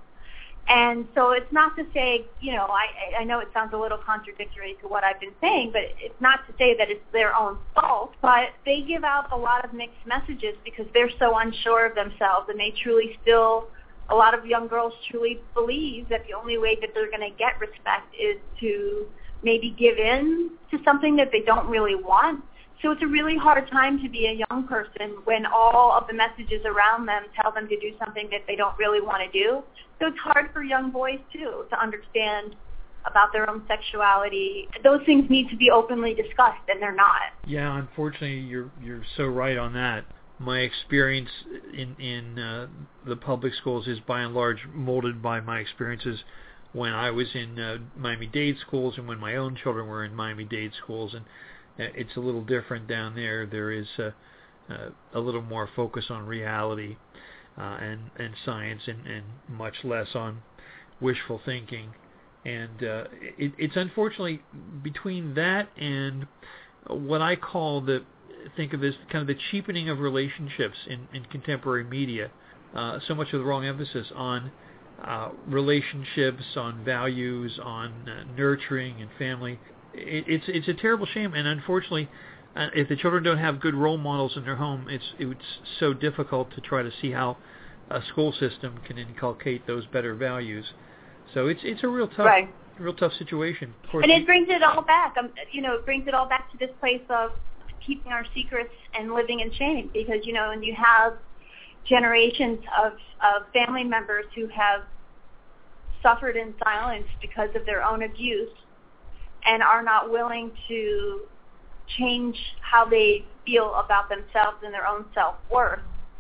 And so it's not to say, you know, I, I know it sounds a little contradictory to what I've been saying, but it's not to say that it's their own fault, but they give out a lot of mixed messages because they're so unsure of themselves, and they truly still, a lot of young girls truly believe that the only way that they're going to get respect is to maybe give in to something that they don't really want. So it's a really hard time to be a young person when all of the messages around them tell them to do something that they don't really want to do. So it's hard for young boys, too, to understand about their own sexuality. Those things need to be openly discussed, and they're not. Yeah, unfortunately, you're you're so right on that. My experience in, in uh, the public schools is by and large molded by my experiences when I was in uh, Miami-Dade schools and when my own children were in Miami-Dade schools, and it's a little different down there. There is a, a, a little more focus on reality uh, and, and science, and, and much less on wishful thinking. And uh, it, it's unfortunately between that and what I call the, think of as kind of the cheapening of relationships in, in contemporary media. Uh, so much of the wrong emphasis on uh, relationships, on values, on uh, nurturing and family. It, it's it's a terrible shame, and unfortunately, uh, if the children don't have good role models in their home, it's it's so difficult to try to see how a school system can inculcate those better values. So it's it's a real tough, right. real tough situation. Of course, and it brings it all back. Um, you know, it brings it all back to this place of keeping our secrets and living in shame, because you know, when you have generations of of family members who have suffered in silence because of their own abuse, and are not willing to change how they feel about themselves and their own self-worth,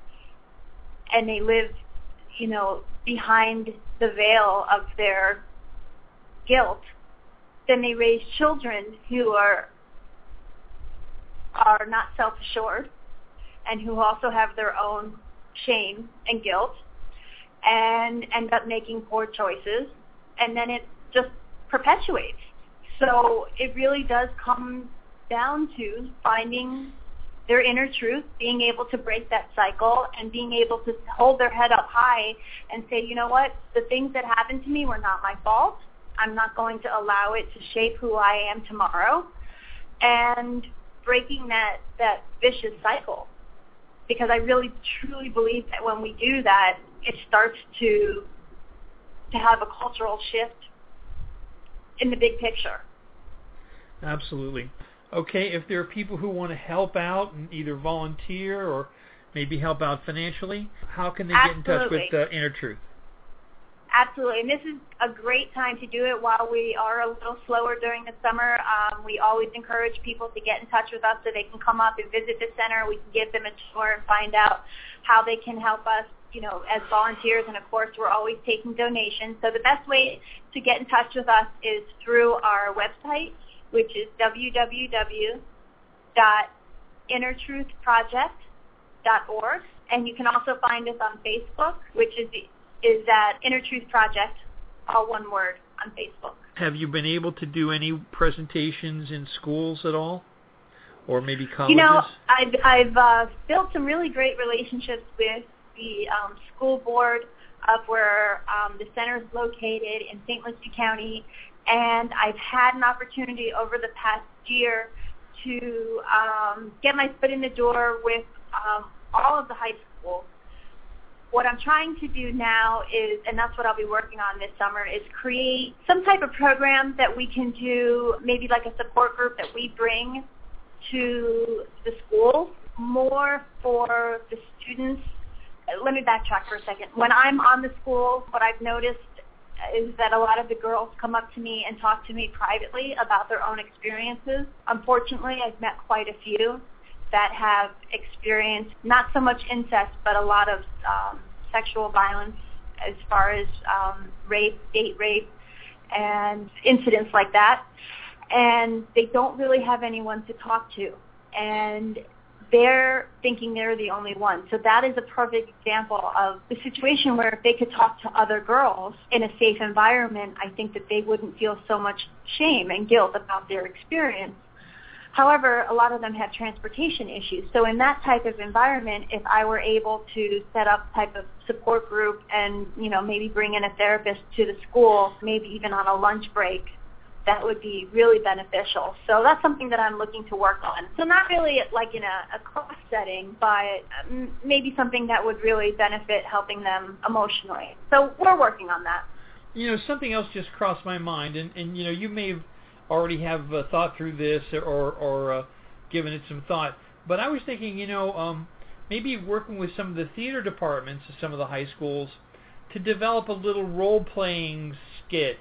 and they live, you know, behind the veil of their guilt, then they raise children who are are not self-assured and who also have their own shame and guilt, and end up making poor choices, and then it just perpetuates. So it really does come down to finding their inner truth, being able to break that cycle, and being able to hold their head up high and say, you know what, the things that happened to me were not my fault. I'm not going to allow it to shape who I am tomorrow. And breaking that, that vicious cycle. Because I really, truly believe that when we do that, it starts to to have a cultural shift in the big picture. Absolutely. Okay, if there are people who want to help out and either volunteer or maybe help out financially, how can they Absolutely. get in touch with uh, Inner Truth? absolutely. And this is a great time to do it while we are a little slower during the summer. Um, we always encourage people to get in touch with us so they can come up and visit the center. We can give them a tour and find out how they can help us, you know, as volunteers. And, of course, we're always taking donations. So the best way to get in touch with us is through our website, which is w w w dot inner truth project dot org. And you can also find us on Facebook, which is is at Inner Truth Project, all one word, on Facebook. Have you been able to do any presentations in schools at all? Or maybe colleges? You know, I've, I've uh, built some really great relationships with the um, school board up where um, the center is located in Saint Lucie County, and I've had an opportunity over the past year to um, get my foot in the door with um, all of the high schools. What I'm trying to do now is, and that's what I'll be working on this summer, is create some type of program that we can do, maybe like a support group that we bring to the schools, more for the students. Let me backtrack for a second. When I'm on the school, what I've noticed is that a lot of the girls come up to me and talk to me privately about their own experiences. Unfortunately, I've met quite a few that have experienced not so much incest, but a lot of um, sexual violence as far as um, rape, date rape, and incidents like that. And they don't really have anyone to talk to. And they're thinking they're the only one. So that is a perfect example of the situation where if they could talk to other girls in a safe environment, I think that they wouldn't feel so much shame and guilt about their experience. However, a lot of them have transportation issues. So in that type of environment, if I were able to set up type of support group and, you know, maybe bring in a therapist to the school, maybe even on a lunch break, that would be really beneficial. So that's something that I'm looking to work on. So not really like in a, a class setting, but maybe something that would really benefit helping them emotionally. So we're working on that. You know, something else just crossed my mind, and, and you know, you may have already have uh, thought through this or, or uh, given it some thought, but I was thinking, you know, um, maybe working with some of the theater departments of some of the high schools to develop a little role-playing skit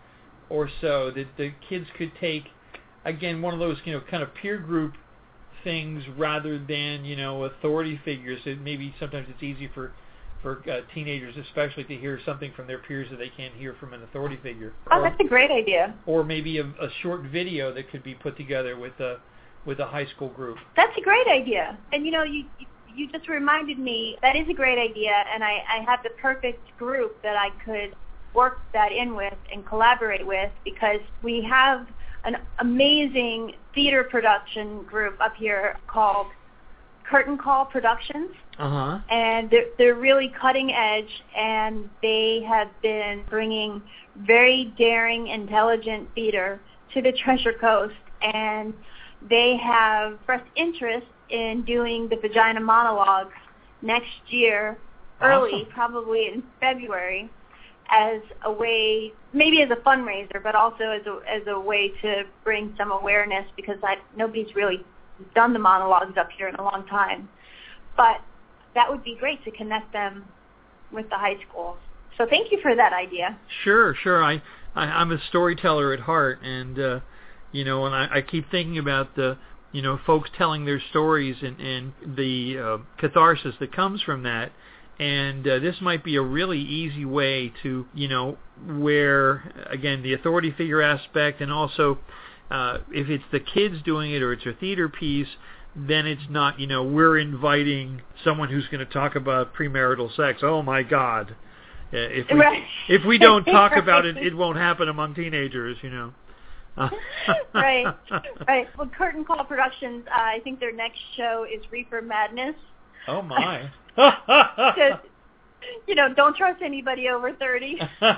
or so that the kids could take, again, one of those, you know, kind of peer group things rather than, you know, authority figures. It maybe sometimes it's easy for for uh, teenagers especially to hear something from their peers that they can't hear from an authority figure. Oh, or, that's a great idea. Or maybe a, a short video that could be put together with a with a high school group. That's a great idea. And, you know, you you just reminded me, that is a great idea, and I, I have the perfect group that I could work that in with and collaborate with, because we have an amazing theater production group up here called Curtain Call Productions. Uh-huh. And they're, they're really cutting edge, and they have been bringing very daring, intelligent theater to the Treasure Coast, and they have expressed interest in doing the Vagina Monologues next year, Awesome. early, probably in February, as a way, maybe as a fundraiser, but also as a as a way to bring some awareness, because I, nobody's really done the monologues up here in a long time. But that would be great to connect them with the high schools. So thank you for that idea. Sure, sure. I, I I'm a storyteller at heart, and uh, you know, and I, I keep thinking about the, you know, folks telling their stories and and the uh, catharsis that comes from that. And uh, this might be a really easy way to, you know, where, again, the authority figure aspect, and also uh, if it's the kids doing it or it's a theater piece, then it's not, you know, we're inviting someone who's going to talk about premarital sex. Oh, my God. Uh, if we, right. if we don't talk right. about it, it won't happen among teenagers, you know. right, right. Well, Curtain Call Productions, uh, I think their next show is Reefer Madness. Oh, my. Because, you know, don't trust anybody over thirty. So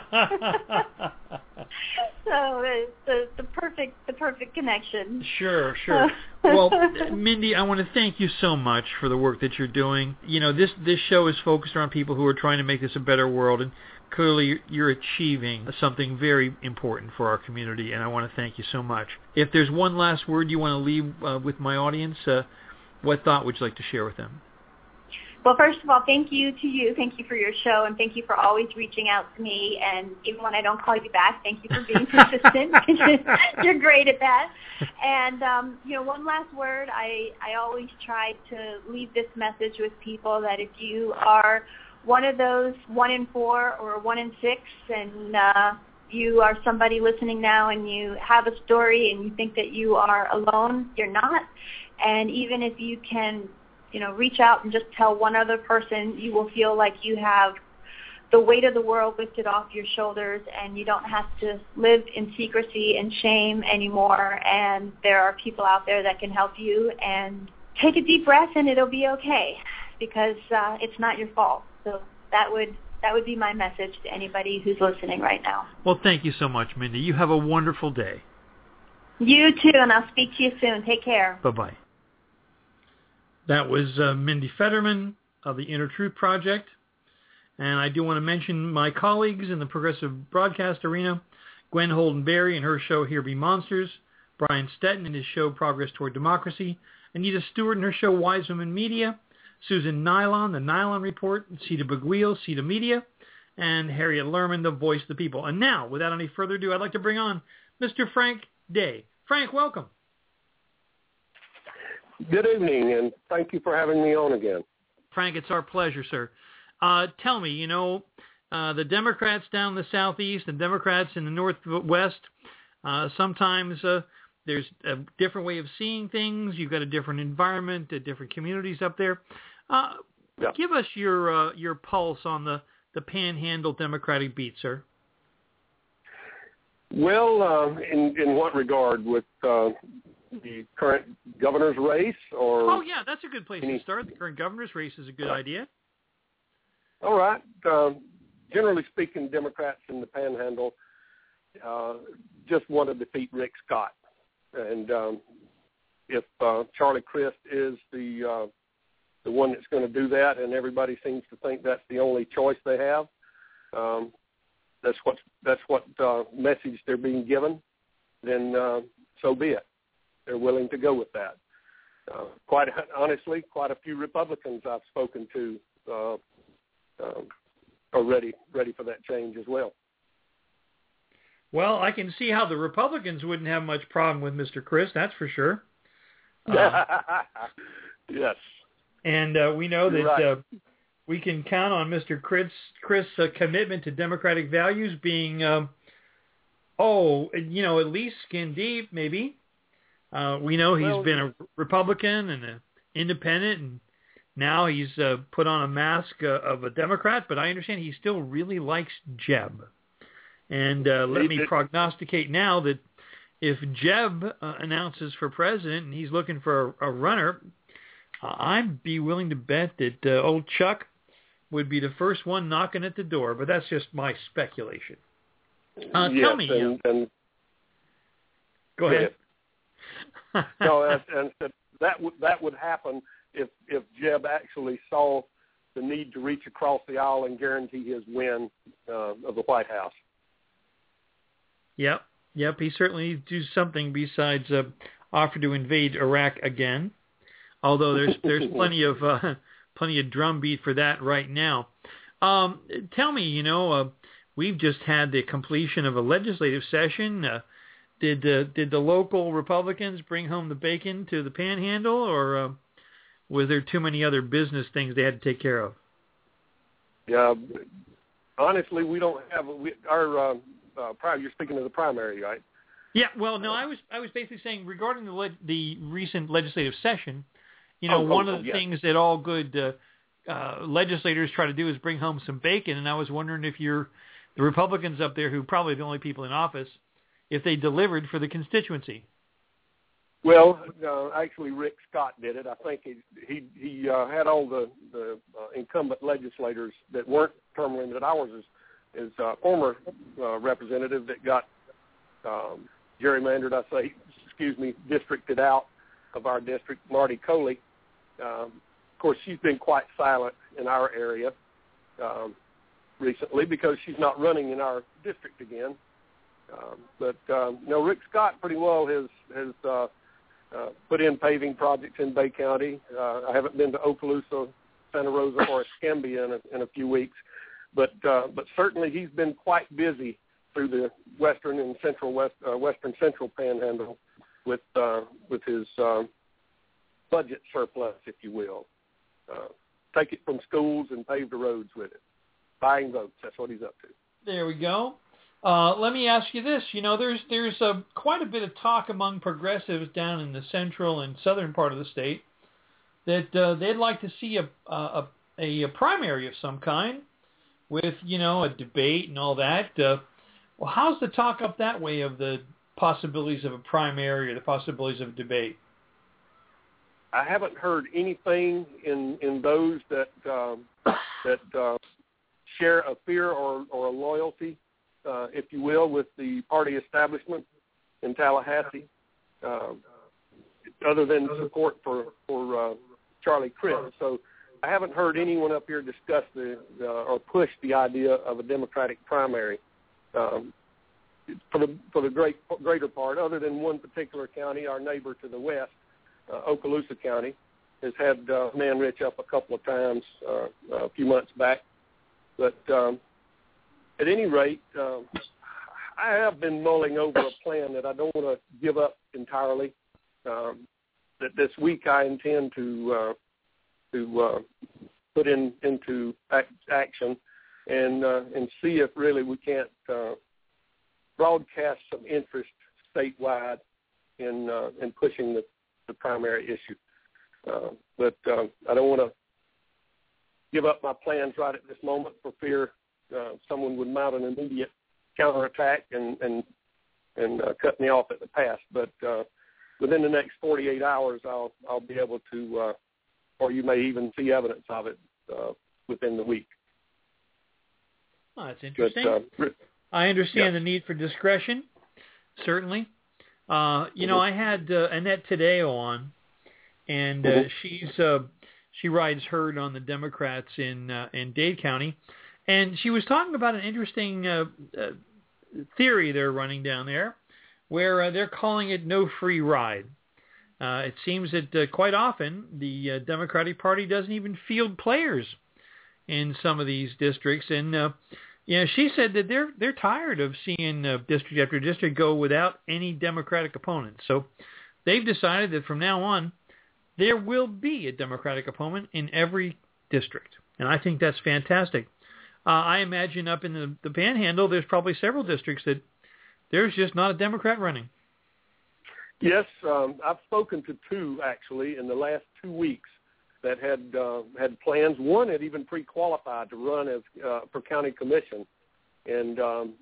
the, the the perfect the perfect connection. Sure, sure. Well, Mindy, I want to thank you so much for the work that you're doing. You know, this this show is focused around people who are trying to make this a better world, and clearly you're achieving something very important for our community, and I want to thank you so much. If there's one last word you want to leave uh, with my audience, uh, what thought would you like to share with them? Well, first of all, thank you to you. Thank you for your show, and thank you for always reaching out to me. And even when I don't call you back, thank you for being persistent. You're great at that. And, um, you know, one last word. I, I always try to leave this message with people that if you are one of those one in four or one in six and uh, you are somebody listening now and you have a story and you think that you are alone, you're not. And even if you can, you know, reach out and just tell one other person, you will feel like you have the weight of the world lifted off your shoulders and you don't have to live in secrecy and shame anymore. And there are people out there that can help you. And take a deep breath and it'll be okay, because uh, it's not your fault. So that would that would be my message to anybody who's listening right now. Well, thank you so much, Mindy. You have a wonderful day. You too, and I'll speak to you soon. Take care. Bye-bye. That was uh, Mindy Federman of the Inner Truth Project. And I do want to mention my colleagues in the progressive broadcast arena, Gwen Holden-Berry and her show Here Be Monsters, Brian Stetton and his show Progress Toward Democracy, Anita Stewart and her show Wise Women Media, Susan Nylon, The Nylon Report, Cita Baguil, Cita Media, and Harriet Lerman, The Voice of the People. And now, without any further ado, I'd like to bring on Mister Frank Day. Frank, welcome. Good evening, and thank you for having me on again. Frank, it's our pleasure, sir. Uh, tell me, you know, uh, the Democrats down in the Southeast and Democrats in the Northwest, uh, sometimes uh, there's a different way of seeing things. You've got a different environment, uh, different communities up there. Uh, yeah. Give us your uh, your pulse on the, the Panhandle Democratic beat, sir. Well, uh, in, in what regard? With uh, the current governor's race? Or Oh, yeah, that's a good place any... to start. The current governor's race is a good idea. All right. Uh, generally speaking, Democrats in the Panhandle uh, just want to defeat Rick Scott. And um, if uh, Charlie Crist is the uh, the one that's going to do that, and everybody seems to think that's the only choice they have, um, that's what that's what uh, message they're being given, then uh, so be it. They're willing to go with that. Uh, quite honestly, quite a few Republicans I've spoken to uh, uh, are ready ready for that change as well. Well, I can see how the Republicans wouldn't have much problem with Mister Crist, that's for sure. Uh, yes. And uh, we know that right. uh, we can count on Mister Crist's, Crist's uh, commitment to democratic values being, um, oh, you know, at least skin deep, maybe. Uh, we know he's well, been a Republican and an independent, and now he's uh, put on a mask uh, of a Democrat, but I understand he still really likes Jeb. And uh, let me prognosticate now that if Jeb uh, announces for president and he's looking for a, a runner, uh, I'd be willing to bet that uh, old Chuck would be the first one knocking at the door. But that's just my speculation. Uh, yes, tell me. And, uh, and, go ahead. no, and, and that would that would happen if if Jeb actually saw the need to reach across the aisle and guarantee his win uh, of the White House. Yep, yep. He certainly needs to do something besides uh, offer to invade Iraq again. Although there's there's plenty of uh, plenty of drumbeat for that right now. Um, tell me, you know, uh, we've just had the completion of a legislative session. Uh, did uh, did the local Republicans bring home the bacon to the Panhandle, or uh, was there too many other business things they had to take care of? Yeah, honestly, we don't have we, our. Uh, Uh, you're speaking of the primary, right? Yeah. Well, no, I was I was basically saying regarding the le- the recent legislative session, you know, oh, one oh, of the yes. things that all good uh, uh, legislators try to do is bring home some bacon, and I was wondering if you're the Republicans up there, who are probably the only people in office, if they delivered for the constituency. Well, uh, actually, Rick Scott did it. I think he he, he uh, had all the the uh, incumbent legislators that weren't term limited. Ours is. is a former uh, representative that got um, gerrymandered, I say, excuse me, districted out of our district, Marty Coley. Um, of course, she's been quite silent in our area um, recently because she's not running in our district again. Um, but, um, you know, Rick Scott pretty well has, has uh, uh, put in paving projects in Bay County. Uh, I haven't been to Okaloosa Santa Rosa or Escambia in a, in a few weeks. But uh, but certainly he's been quite busy through the western and central west uh, western central panhandle with uh, with his uh, budget surplus, if you will. Uh, take it from schools and pave the roads with it. Buying votes, that's what he's up to. There we go. Uh, let me ask you this. You know, there's there's a, quite a bit of talk among progressives down in the central and southern part of the state that uh, they'd like to see a, a, a, a primary of some kind with, you know, a debate and all that. Uh, well, how's the talk up that way of the possibilities of a primary or the possibilities of a debate? I haven't heard anything in, in those that um, that uh, share a fear or, or a loyalty, uh, if you will, with the party establishment in Tallahassee, uh, other than support for for uh, Charlie Crist. So I haven't heard anyone up here discuss the uh, or push the idea of a Democratic primary um, for the for the great greater part, other than one particular county, our neighbor to the west, uh, Okaloosa County, has had uh, Man Rich up a couple of times uh, a few months back. But um, at any rate, um, I have been mulling over a plan that I don't want to give up entirely. Um, that this week I intend to uh, to uh, put in into act, action and uh, and see if really we can't uh, broadcast some interest statewide in uh, in pushing the, the primary issue. Uh, but uh, I don't want to give up my plans right at this moment for fear uh, someone would mount an immediate counterattack and and and uh, cut me off at the pass. But uh, within the next forty-eight hours, I'll I'll be able to, uh, or you may even see evidence of it uh, within the week. Oh, that's interesting. But, uh, I understand yeah. the need for discretion, certainly. Uh, you know, I had uh, Annette Taddeo on, and uh, mm-hmm. she's uh, she rides herd on the Democrats in uh, in Dade County, and she was talking about an interesting uh, uh, theory they're running down there, where uh, they're calling it no free ride. Uh, it seems that uh, quite often the uh, Democratic Party doesn't even field players in some of these districts, and uh, you know, she said that they're they're tired of seeing uh, district after district go without any Democratic opponents. So they've decided that from now on there will be a Democratic opponent in every district, and I think that's fantastic. Uh, I imagine up in the, the Panhandle, there's probably several districts that there's just not a Democrat running. Yes, um, I've spoken to two actually in the last two weeks that had uh, had plans. One had even pre-qualified to run as uh, for county commission, and um,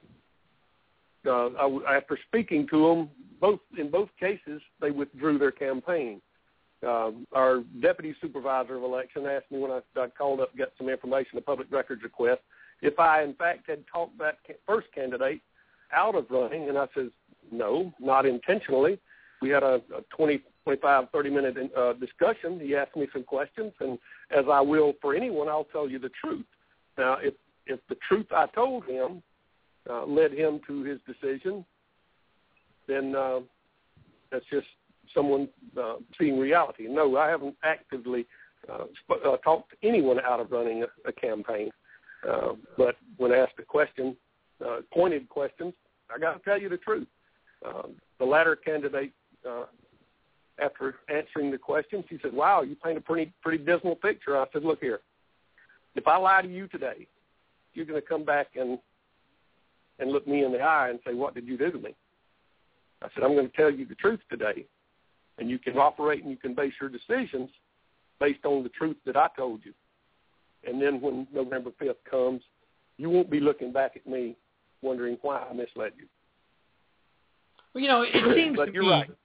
uh, I, after speaking to them, both in both cases, they withdrew their campaign. Um, our deputy supervisor of election asked me when I, I called up to get some information, a public records request, if I in fact had talked that first candidate out of running, and I said, no, not intentionally. We had a, a twenty, twenty-five, thirty minute uh, discussion. He asked me some questions, and as I will for anyone, I'll tell you the truth. Now, if if the truth I told him uh, led him to his decision, then uh, that's just someone uh, seeing reality. No, I haven't actively uh, sp- uh, talked to anyone out of running a, a campaign. Uh, but when asked a question, uh, pointed questions, I got to tell you the truth. Uh, the latter candidate, uh, after answering the questions, he said, wow, you paint a pretty pretty dismal picture. I said, look here, if I lie to you today, you're going to come back and and look me in the eye and say, what did you do to me? I said, I'm going to tell you the truth today, and you can operate and you can base your decisions based on the truth that I told you. And then when November fifth comes, you won't be looking back at me wondering why I misled you. Well, you know, it seems but to you're me, right.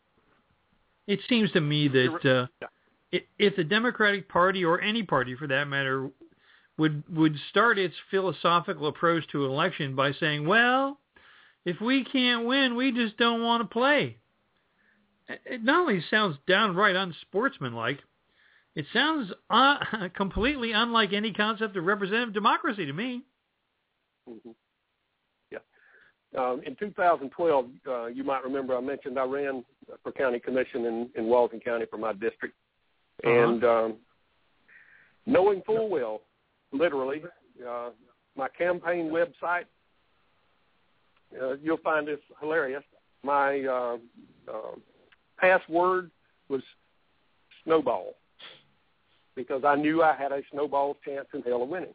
It seems to me that uh, yeah. if the Democratic Party, or any party for that matter, would would start its philosophical approach to election by saying, well, if we can't win, we just don't want to play. It not only sounds downright unsportsmanlike, it sounds uh, completely unlike any concept of representative democracy to me. Mm-hmm. Yeah. Um, in two thousand twelve, uh, you might remember I mentioned I ran for county commission in, in Walton County for my district. Uh-huh. And um, knowing full well, literally, uh, my campaign website, uh, you'll find this hilarious. My uh, uh, password was snowball because I knew I had a snowball's chance in hell of winning.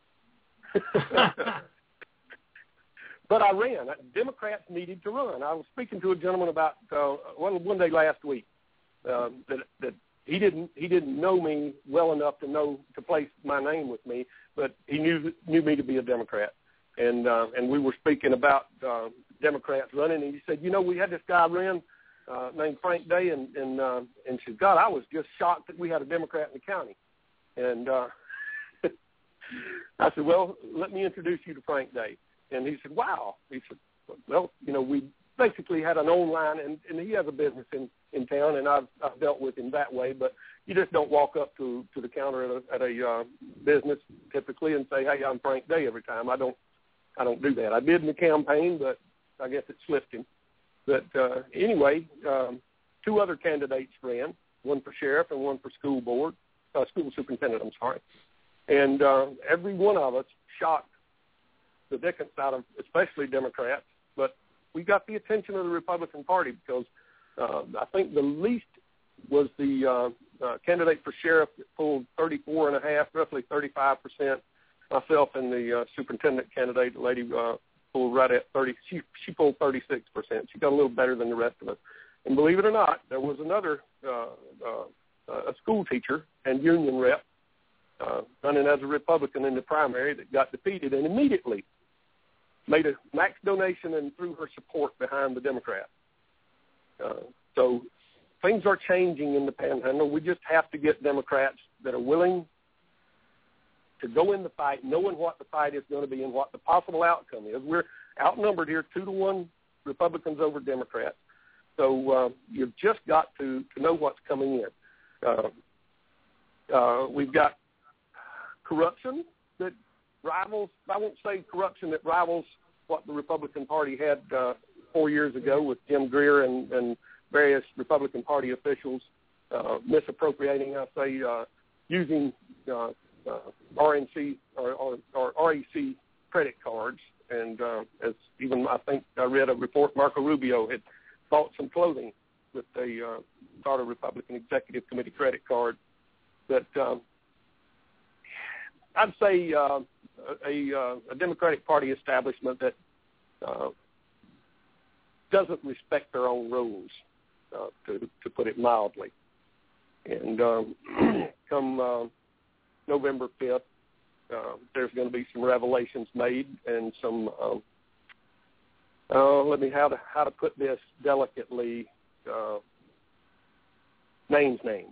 But I ran. Democrats needed to run. I was speaking to a gentleman about uh, one, one day last week uh, that, that he didn't he didn't know me well enough to know to place my name with me, but he knew knew me to be a Democrat, and uh, and we were speaking about uh, Democrats running, and he said, you know, we had this guy run uh, named Frank Day, and and uh, and she said, God, I was just shocked that we had a Democrat in the county, and uh, I said, well, let me introduce you to Frank Day. And he said, wow. He said, well, you know, we basically had an online, and, and he has a business in, in town, and I've, I've dealt with him that way. But you just don't walk up to, to the counter at a, at a uh, business typically and say, hey, I'm Frank Day every time. I don't I don't do that. I did in the campaign, but I guess it slipped him. But uh, anyway, um, two other candidates ran, one for sheriff and one for school board, uh, school superintendent, I'm sorry. And uh, every one of us shocked the dickens out of especially Democrats, but we got the attention of the Republican Party because uh, I think the least was the uh, uh, candidate for sheriff that pulled thirty-four and a half, roughly thirty-five percent. Myself and the uh, superintendent candidate, the lady uh, pulled right at thirty. She she pulled thirty-six percent. She got a little better than the rest of us. And believe it or not, there was another uh, uh, a school teacher and union rep uh, running as a Republican in the primary that got defeated, and immediately made a max donation and threw her support behind the Democrat. Uh, so things are changing in the Panhandle. We just have to get Democrats that are willing to go in the fight, knowing what the fight is going to be and what the possible outcome is. We're outnumbered here, two to one Republicans over Democrats. So uh, you've just got to, to know what's coming in. Uh, uh, we've got corruption that rivals, I won't say corruption that rivals what the Republican Party had uh, four years ago with Jim Greer and, and various Republican Party officials uh, misappropriating, I say, uh, using uh, uh, R N C or, or, or R E C credit cards. And uh, as even I think I read a report, Marco Rubio had bought some clothing with a uh, Florida Republican Executive Committee credit card. But um, I'd say uh, a, a, a Democratic Party establishment that uh, doesn't respect their own rules, uh, to, to put it mildly. And um, come uh, November fifth, uh, there's going to be some revelations made and some, um, uh, let me, how to, how to put this delicately, uh, names named.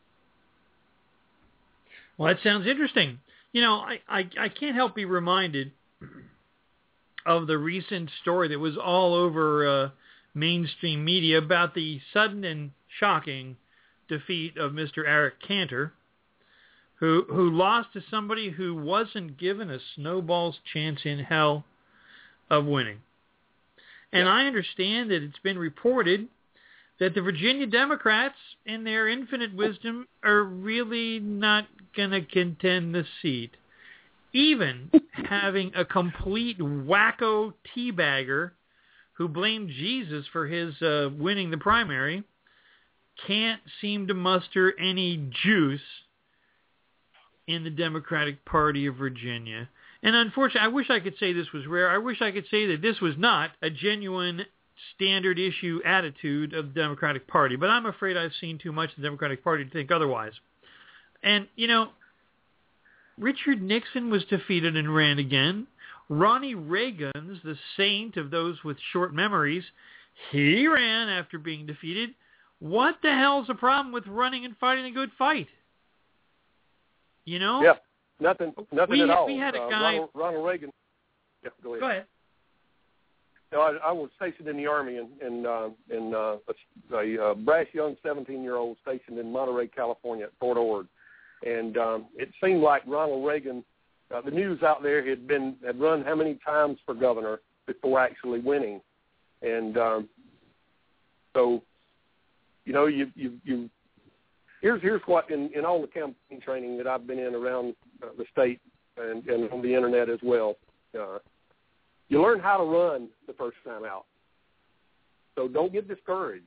Well, that sounds interesting. You know, I, I, I can't help be reminded of the recent story that was all over uh, mainstream media about the sudden and shocking defeat of Mister Eric Cantor, who who lost to somebody who wasn't given a snowball's chance in hell of winning. And I understand that it's been reported that the Virginia Democrats, in their infinite wisdom, are really not going to contend the seat. Even having a complete wacko teabagger who blamed Jesus for his uh, winning the primary can't seem to muster any juice in the Democratic Party of Virginia. And unfortunately, I wish I could say this was rare. I wish I could say that this was not a genuine standard issue attitude of the Democratic Party, but I'm afraid I've seen too much of the Democratic Party to think otherwise. And, you know, Richard Nixon was defeated and ran again. Ronnie Reagan's the saint of those with short memories. He ran after being defeated. What the hell's the problem with running and fighting a good fight? You know? Yeah, nothing, nothing we, at all. We had a uh, guy... Ronald, Ronald Reagan. Yeah, go ahead. Go ahead. No, I, I was stationed in the Army in in, uh, in uh, a, a uh, brash young seventeen-year-old stationed in Monterey, California at Fort Ord. And um, it seemed like Ronald Reagan, uh, the news out there had been had run how many times for governor before actually winning. And um, so, you know, you, you, you here's here's what in, in all the campaign training that I've been in around uh, the state and, and on the internet as well. Uh, you learn how to run the first time out. So don't get discouraged.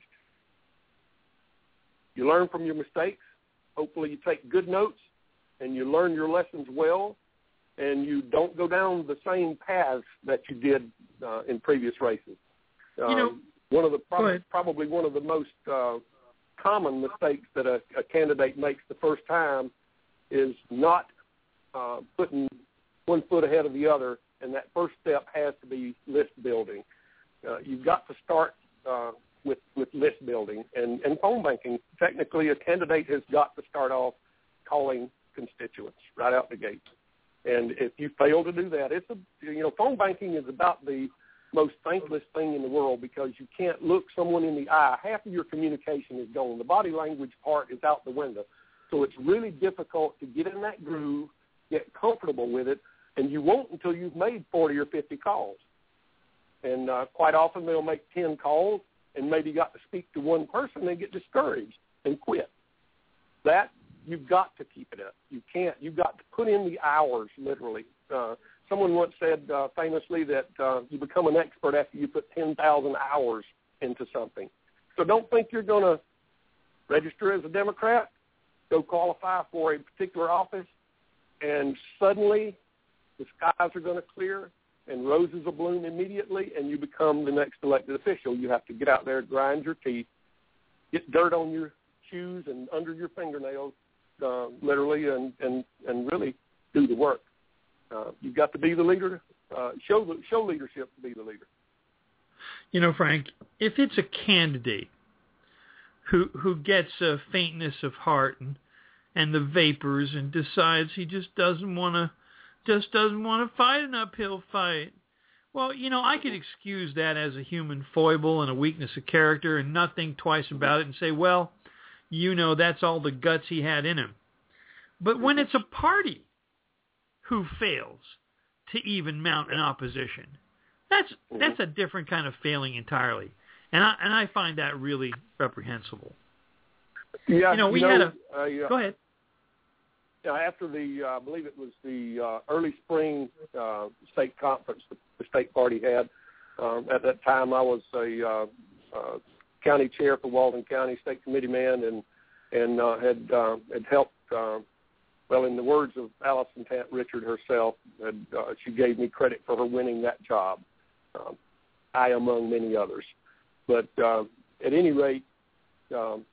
You learn from your mistakes. Hopefully you take good notes and you learn your lessons well, and you don't go down the same paths that you did uh, in previous races. Um, you know, one of the prob- probably one of the most uh, common mistakes that a, a candidate makes the first time is not uh, putting one foot ahead of the other, and that first step has to be list building. Uh, you've got to start uh, with, with list building and, and phone banking. Technically, a candidate has got to start off calling constituents right out the gate. And if you fail to do that, it's a, you know, phone banking is about the most thankless thing in the world because you can't look someone in the eye. Half of your communication is gone. The body language part is out the window. So it's really difficult to get in that groove, get comfortable with it, and you won't until you've made forty or fifty calls. And uh, quite often they'll make ten calls and maybe got to speak to one person and get discouraged and quit. That, you've got to keep it up. You can't. You've got to put in the hours, literally. Uh, someone once said uh, famously that uh, you become an expert after you put ten thousand hours into something. So don't think you're going to register as a Democrat, go qualify for a particular office, and suddenly the skies are going to clear and roses will bloom immediately, and you become the next elected official. You have to get out there, grind your teeth, get dirt on your shoes and under your fingernails, uh, literally, and, and, and really do the work. Uh, you've got to be the leader, uh, show the, show leadership to be the leader. You know, Frank, if it's a candidate who who gets a faintness of heart and and the vapors and decides he just doesn't want to just doesn't want to fight an uphill fight, well, you know, I could excuse that as a human foible and a weakness of character and not think twice about it and say, well, you know, that's all the guts he had in him. But when it's a party who fails to even mount an opposition, that's that's a different kind of failing entirely. And I and I find that really reprehensible. Yeah, you know, we you know, had a uh, yeah. go ahead. Yeah, after the, uh, I believe it was the uh, early spring uh, state conference that the state party had. Um, at that time, I was a uh, uh, county chair for Walden County, state committee man, and and uh, had uh, had helped. Uh, well, in the words of Allison Tant Richard herself, had, uh, she gave me credit for her winning that job. Um, I among many others, but uh, at any rate, um,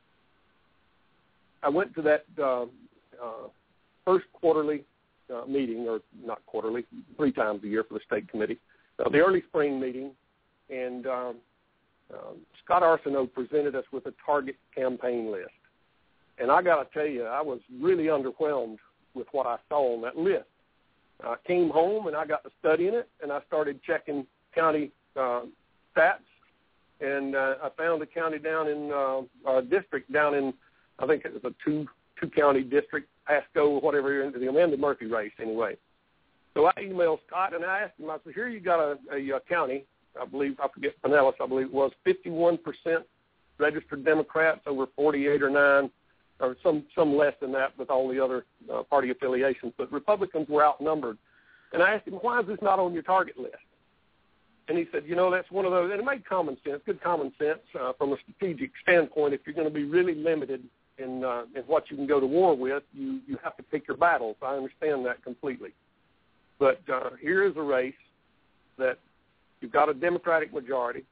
I went to that. Uh, Uh, first quarterly uh, meeting, or not quarterly, three times a year for the state committee, uh, the early spring meeting, and um, uh, Scott Arsenault presented us with a target campaign list. And I got to tell you, I was really underwhelmed with what I saw on that list. I came home and I got to studying it, and I started checking county uh, stats, and uh, I found a county down in, uh, a district down in, I think it was a two two-county district, Pasco, whatever, into the Amanda Murphy race anyway. So I emailed Scott, and I asked him, I said, here you got a, a, a county, I believe, I forget, Pinellas, I believe it was, fifty-one percent registered Democrats, over forty-eight or nine, or some, some less than that with all the other uh, party affiliations, but Republicans were outnumbered. And I asked him, why is this not on your target list? And he said, you know, that's one of those, and it made common sense, good common sense uh, from a strategic standpoint. If you're going to be really limited in, uh, in what you can go to war with, you, you have to pick your battles. I understand that completely. But uh, here is a race that you've got a Democratic majority.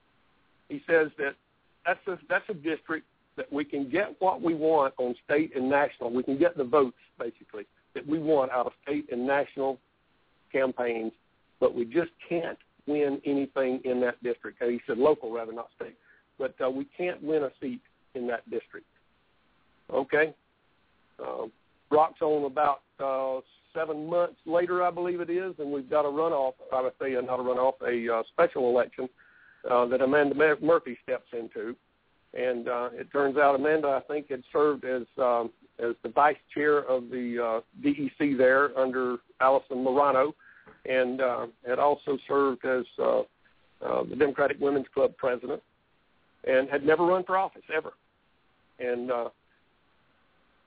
He says that that's a, that's a district that we can get what we want on state and national. We can get the votes, basically, that we want out of state and national campaigns, but we just can't win anything in that district. He said local, rather, not state. But uh, we can't win a seat in that district. Okay. Uh, Brock's on about uh, seven months later, I believe it is, and we've got a runoff, I would say not a runoff, a uh, special election uh, that Amanda Murphy steps into. And uh, it turns out Amanda, I think, had served as um, as the vice chair of the uh, D E C there under Allison Morano, and uh, had also served as uh, uh, the Democratic Women's Club president, and had never run for office ever. And uh,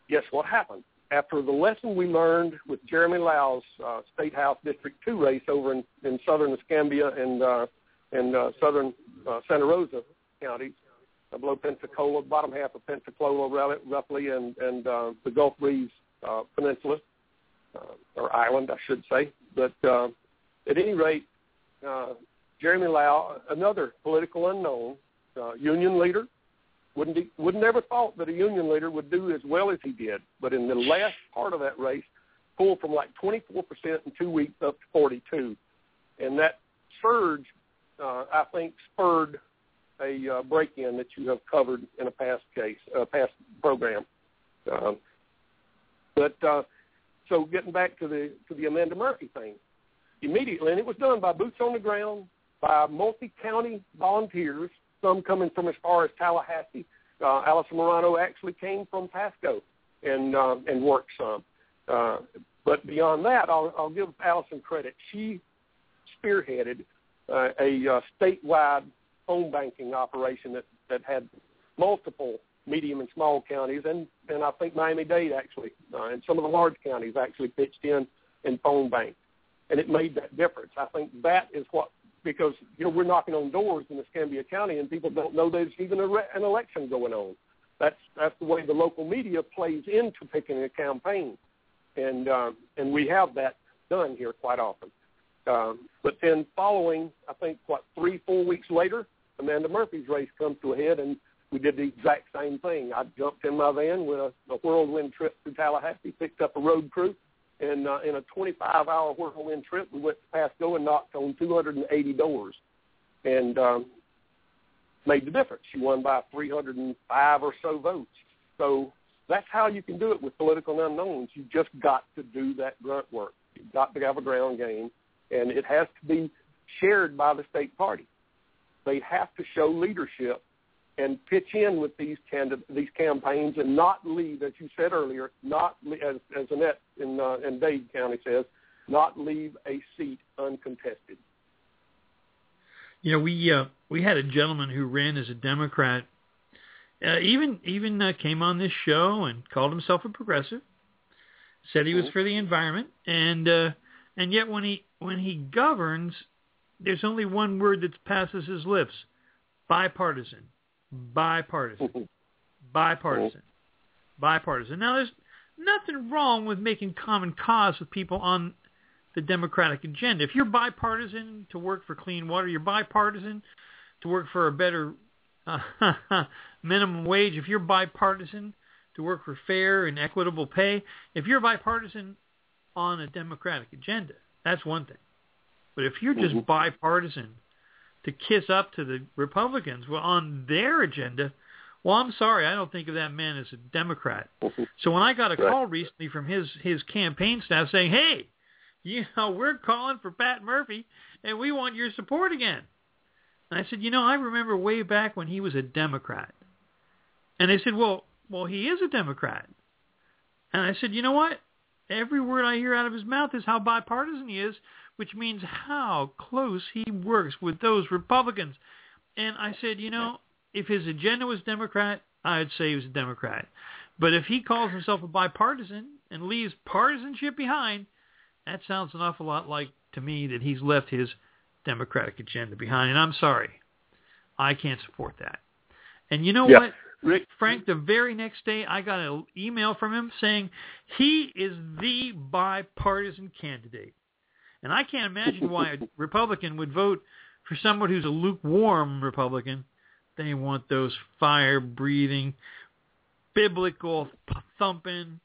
guess what happened? After the lesson we learned with Jeremy Lau's uh, State House District two race over in, in southern Escambia and uh, and uh, southern uh, Santa Rosa counties, uh, below Pensacola, bottom half of Pensacola roughly, and, and uh, the Gulf Breeze uh, Peninsula, uh, or island, I should say. But uh, at any rate, uh, Jeremy Lau, another political unknown, uh, union leader, Wouldn't he, wouldn't ever thought that a union leader would do as well as he did. But in the last part of that race, pulled from like twenty-four percent in two weeks up to forty-two. And that surge, uh, I think, spurred a uh, break-in that you have covered in a past case, uh, past program. Um, but uh, so getting back to the to the Amanda Murphy thing, immediately, and it was done by boots on the ground, by multi-county volunteers, some coming from as far as Tallahassee. Uh, Allison Morano actually came from Pasco and uh, and worked some. Uh, but beyond that, I'll, I'll give Allison credit. She spearheaded uh, a uh, statewide phone banking operation that, that had multiple medium and small counties, and, and I think Miami-Dade actually, uh, and some of the large counties actually pitched in and phone banked. And it made that difference. I think that is what, because, you know, we're knocking on doors in Escambia County and people don't know there's even a re- an election going on. That's that's the way the local media plays into picking a campaign. And uh, and we have that done here quite often. Um, but then following, I think, what, three, four weeks later, Amanda Murphy's race comes to a head, and we did the exact same thing. I jumped in my van with a, a whirlwind trip to Tallahassee, picked up a road crew, and uh, in a twenty-five hour whirlwind trip, we went to Pasco and knocked on two hundred eighty doors and um, made the difference. She won by three hundred five or so votes. So that's how you can do it with political unknowns. You just got to do that grunt work. You've got to have a ground game, and it has to be shared by the state party. They have to show leadership and pitch in with these candid- these campaigns and not leave, as you said earlier, not as, as Annette in, uh, in Dade County says, not leave a seat uncontested. You know, we uh, we had a gentleman who ran as a Democrat, uh, even even uh, came on this show and called himself a progressive, said he was for the environment, and uh, and yet when he when he governs, there's only one word that passes his lips: bipartisan. Bipartisan, bipartisan, bipartisan. Now, there's nothing wrong with making common cause with people on the Democratic agenda. If you're bipartisan to work for clean water, you're bipartisan to work for a better uh, minimum wage, if you're bipartisan to work for fair and equitable pay, if you're bipartisan on a Democratic agenda, that's one thing. But if you're just bipartisan to kiss up to the Republicans well, on their agenda, well, I'm sorry, I don't think of that man as a Democrat. So when I got a call recently from his, his campaign staff saying, hey, you know, we're calling for Pat Murphy, and we want your support again. And I said, you know, I remember way back when he was a Democrat. And they said, well, well, he is a Democrat. And I said, you know what? Every word I hear out of his mouth is how bipartisan he is, which means how close he works with those Republicans. And I said, you know, if his agenda was Democrat, I'd say he was a Democrat. But if he calls himself a bipartisan and leaves partisanship behind, that sounds an awful lot like, to me, that he's left his Democratic agenda behind. And I'm sorry, I can't support that. And you know yeah. what? Rick, Frank, the very next day, I got an email from him saying he is the bipartisan candidate. And I can't imagine why a Republican would vote for someone who's a lukewarm Republican. They want those fire-breathing, biblical-thumping,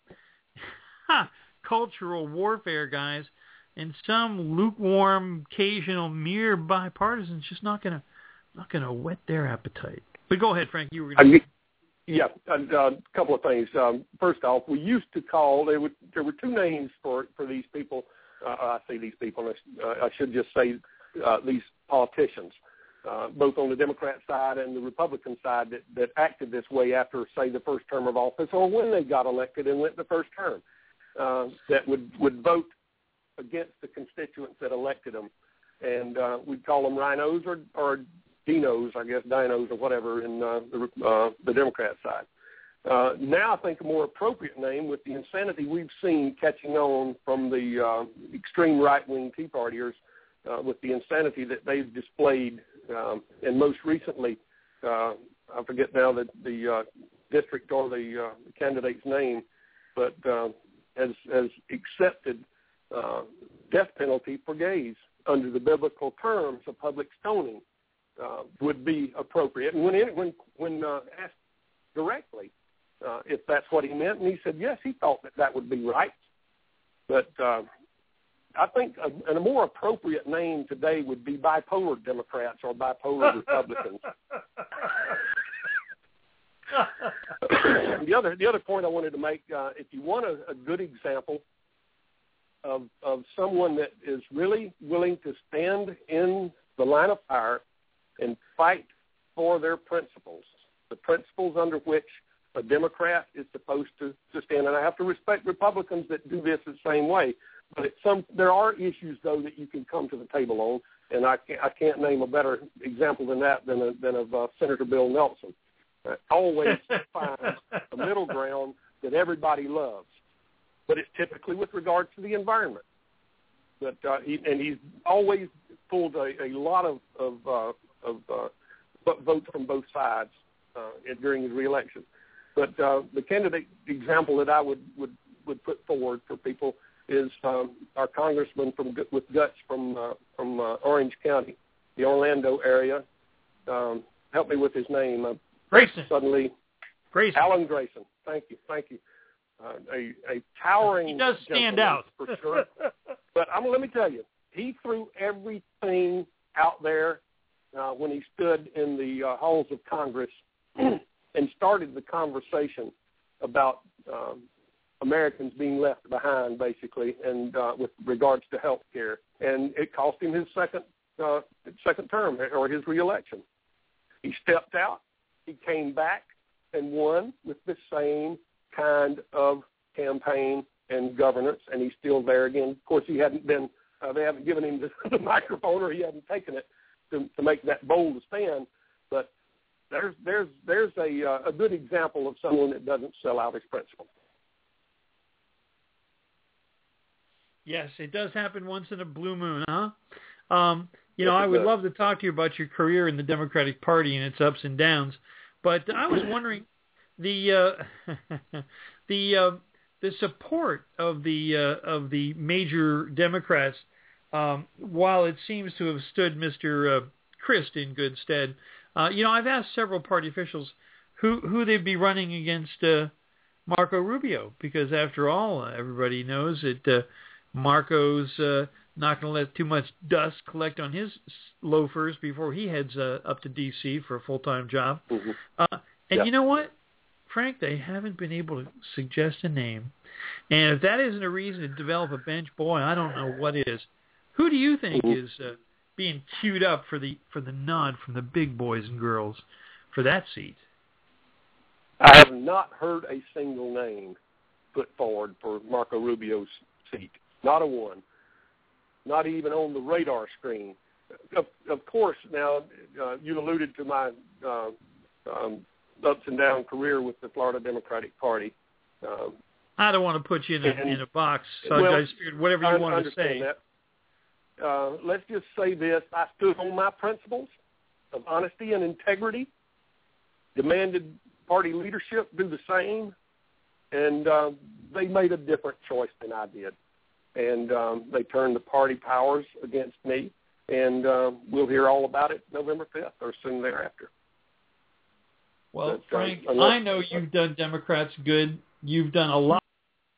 cultural warfare guys, and some lukewarm, occasional, mere bipartisan's just not going to not going to whet their appetite. But go ahead, Frank. You were going to. Yeah, a uh, couple of things. Um, first off, we used to call there were there were two names for for these people. Uh, I say these people. Uh, I should just say uh, these politicians, uh, both on the Democrat side and the Republican side, that, that acted this way after, say, the first term of office, or when they got elected and went the first term. Uh, that would, would vote against the constituents that elected them, and uh, we'd call them rhinos or or dinos, I guess, dinos or whatever in uh, the, uh, the Democrat side. Uh, now I think a more appropriate name, with the insanity we've seen catching on from the uh, extreme right-wing Tea Partiers, uh, with the insanity that they've displayed, um, and most recently, uh, I forget now the, the uh, district or the, uh, the candidate's name, but uh, has, has accepted uh, death penalty for gays under the biblical terms of public stoning uh, would be appropriate. And when it, when when uh, asked directly uh, if that's what he meant, and he said yes, he thought that that would be right. But uh, I think a, a more appropriate name today would be bipolar Democrats or bipolar Republicans. the other the other point I wanted to make, uh, if you want a, a good example of of someone that is really willing to stand in the line of fire and fight for their principles, the principles under which a Democrat is supposed to, to stand. And I have to respect Republicans that do this the same way. But it's some, there are issues, though, that you can come to the table on, and I can't, I can't name a better example than that than, a, than of uh, Senator Bill Nelson. Uh, always finds a middle ground that everybody loves, but it's typically with regard to the environment. But uh, he, and he's always pulled a, a lot of of, uh, of uh, votes from both sides uh, during his reelection. But uh, the candidate example that I would, would, would put forward for people is um, our congressman from with guts from uh, from uh, Orange County, the Orlando area. Um, help me with his name. Uh, Grayson. Suddenly, Grayson. Alan Grayson. Thank you, thank you. Uh, a, a towering. He does stand out for sure. But I'm, let me tell you, he threw everything out there uh, when he stood in the uh, halls of Congress and started the conversation about um, Americans being left behind, basically, and uh, with regards to health care. And it cost him his second uh, second term, or his reelection. He stepped out, he came back, and won with the same kind of campaign and governance, and he's still there again. Of course, he hadn't been, uh, they haven't given him the, the microphone, or he hadn't taken it to, to make that bold stand, but there's there's there's a, uh, a good example of someone that doesn't sell out his principles. Yes, it does happen once in a blue moon, huh? Um, you know, Yes, I would does. love to talk to you about your career in the Democratic Party and its ups and downs, but I was wondering the uh, the uh, the support of the uh, of the major Democrats, um, while it seems to have stood Mister Uh, Crist in good stead. Uh, you know, I've asked several party officials who who they'd be running against uh, Marco Rubio, because after all, uh, everybody knows that uh, Marco's uh, not going to let too much dust collect on his loafers before he heads uh, up to D C for a full-time job. Mm-hmm. Uh, and yeah. you know what, Frank, they haven't been able to suggest a name. And if that isn't a reason to develop a bench, boy, I don't know what is. Who do you think mm-hmm. is uh, being queued up for the for the nod from the big boys and girls for that seat? I have not heard a single name put forward for Marco Rubio's seat. Not a one. Not even on the radar screen. Of, of course, now, uh, you alluded to my uh, um, ups and down career with the Florida Democratic Party. Um, I don't want to put you in a, and, in a box, so well, I just figured whatever you I want to understand say. That. Uh, let's just say this. I stood on my principles of honesty and integrity, demanded party leadership do the same, and uh, they made a different choice than I did. And um, they turned the party powers against me, and uh, we'll hear all about it November fifth or soon thereafter. Well, but, Frank, uh, unless, I know you've done Democrats good. You've done a lot.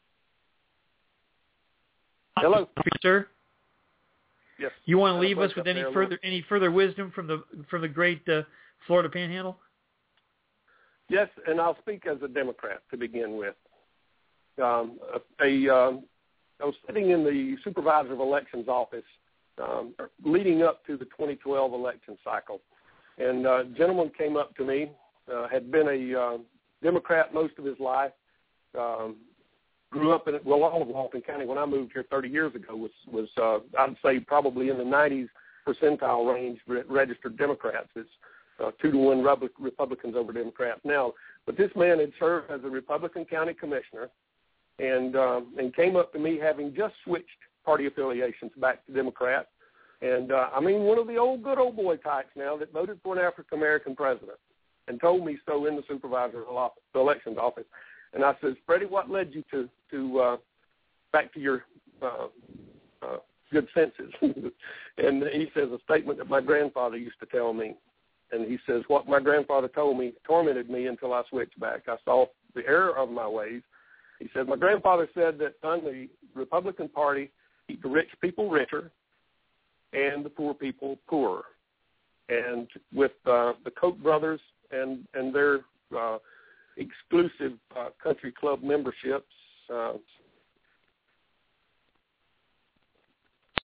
Hello, sir. Yes. You want to Had a leave us break with up any there a further little. any further wisdom from the from the great uh, Florida Panhandle? Yes, and I'll speak as a Democrat to begin with. Um, a, a um, I was sitting in the Supervisor of Elections office um, leading up to the twenty twelve election cycle, and a gentleman came up to me, uh, had been a uh, Democrat most of his life, um, grew up in, well, all of Walton County when I moved here thirty years ago was, was uh, I'd say probably in the nineties percentile range re- registered Democrats. It's uh, two to one Republicans over Democrats now. But this man had served as a Republican county commissioner, and um, and came up to me having just switched party affiliations back to Democrat. And, uh, I mean, one of the old good old boy types now that voted for an African-American president and told me so in the supervisor's office, the elections office. And I said, Freddie, what led you to, to uh, back to your uh, uh, good senses? And he says a statement that my grandfather used to tell me. And he says, what my grandfather told me tormented me until I switched back. I saw the error of my ways. He said, my grandfather said that on the Republican Party, keep the rich people richer and the poor people poorer. And with uh, the Koch brothers and, and their uh, exclusive uh, country club memberships, uh,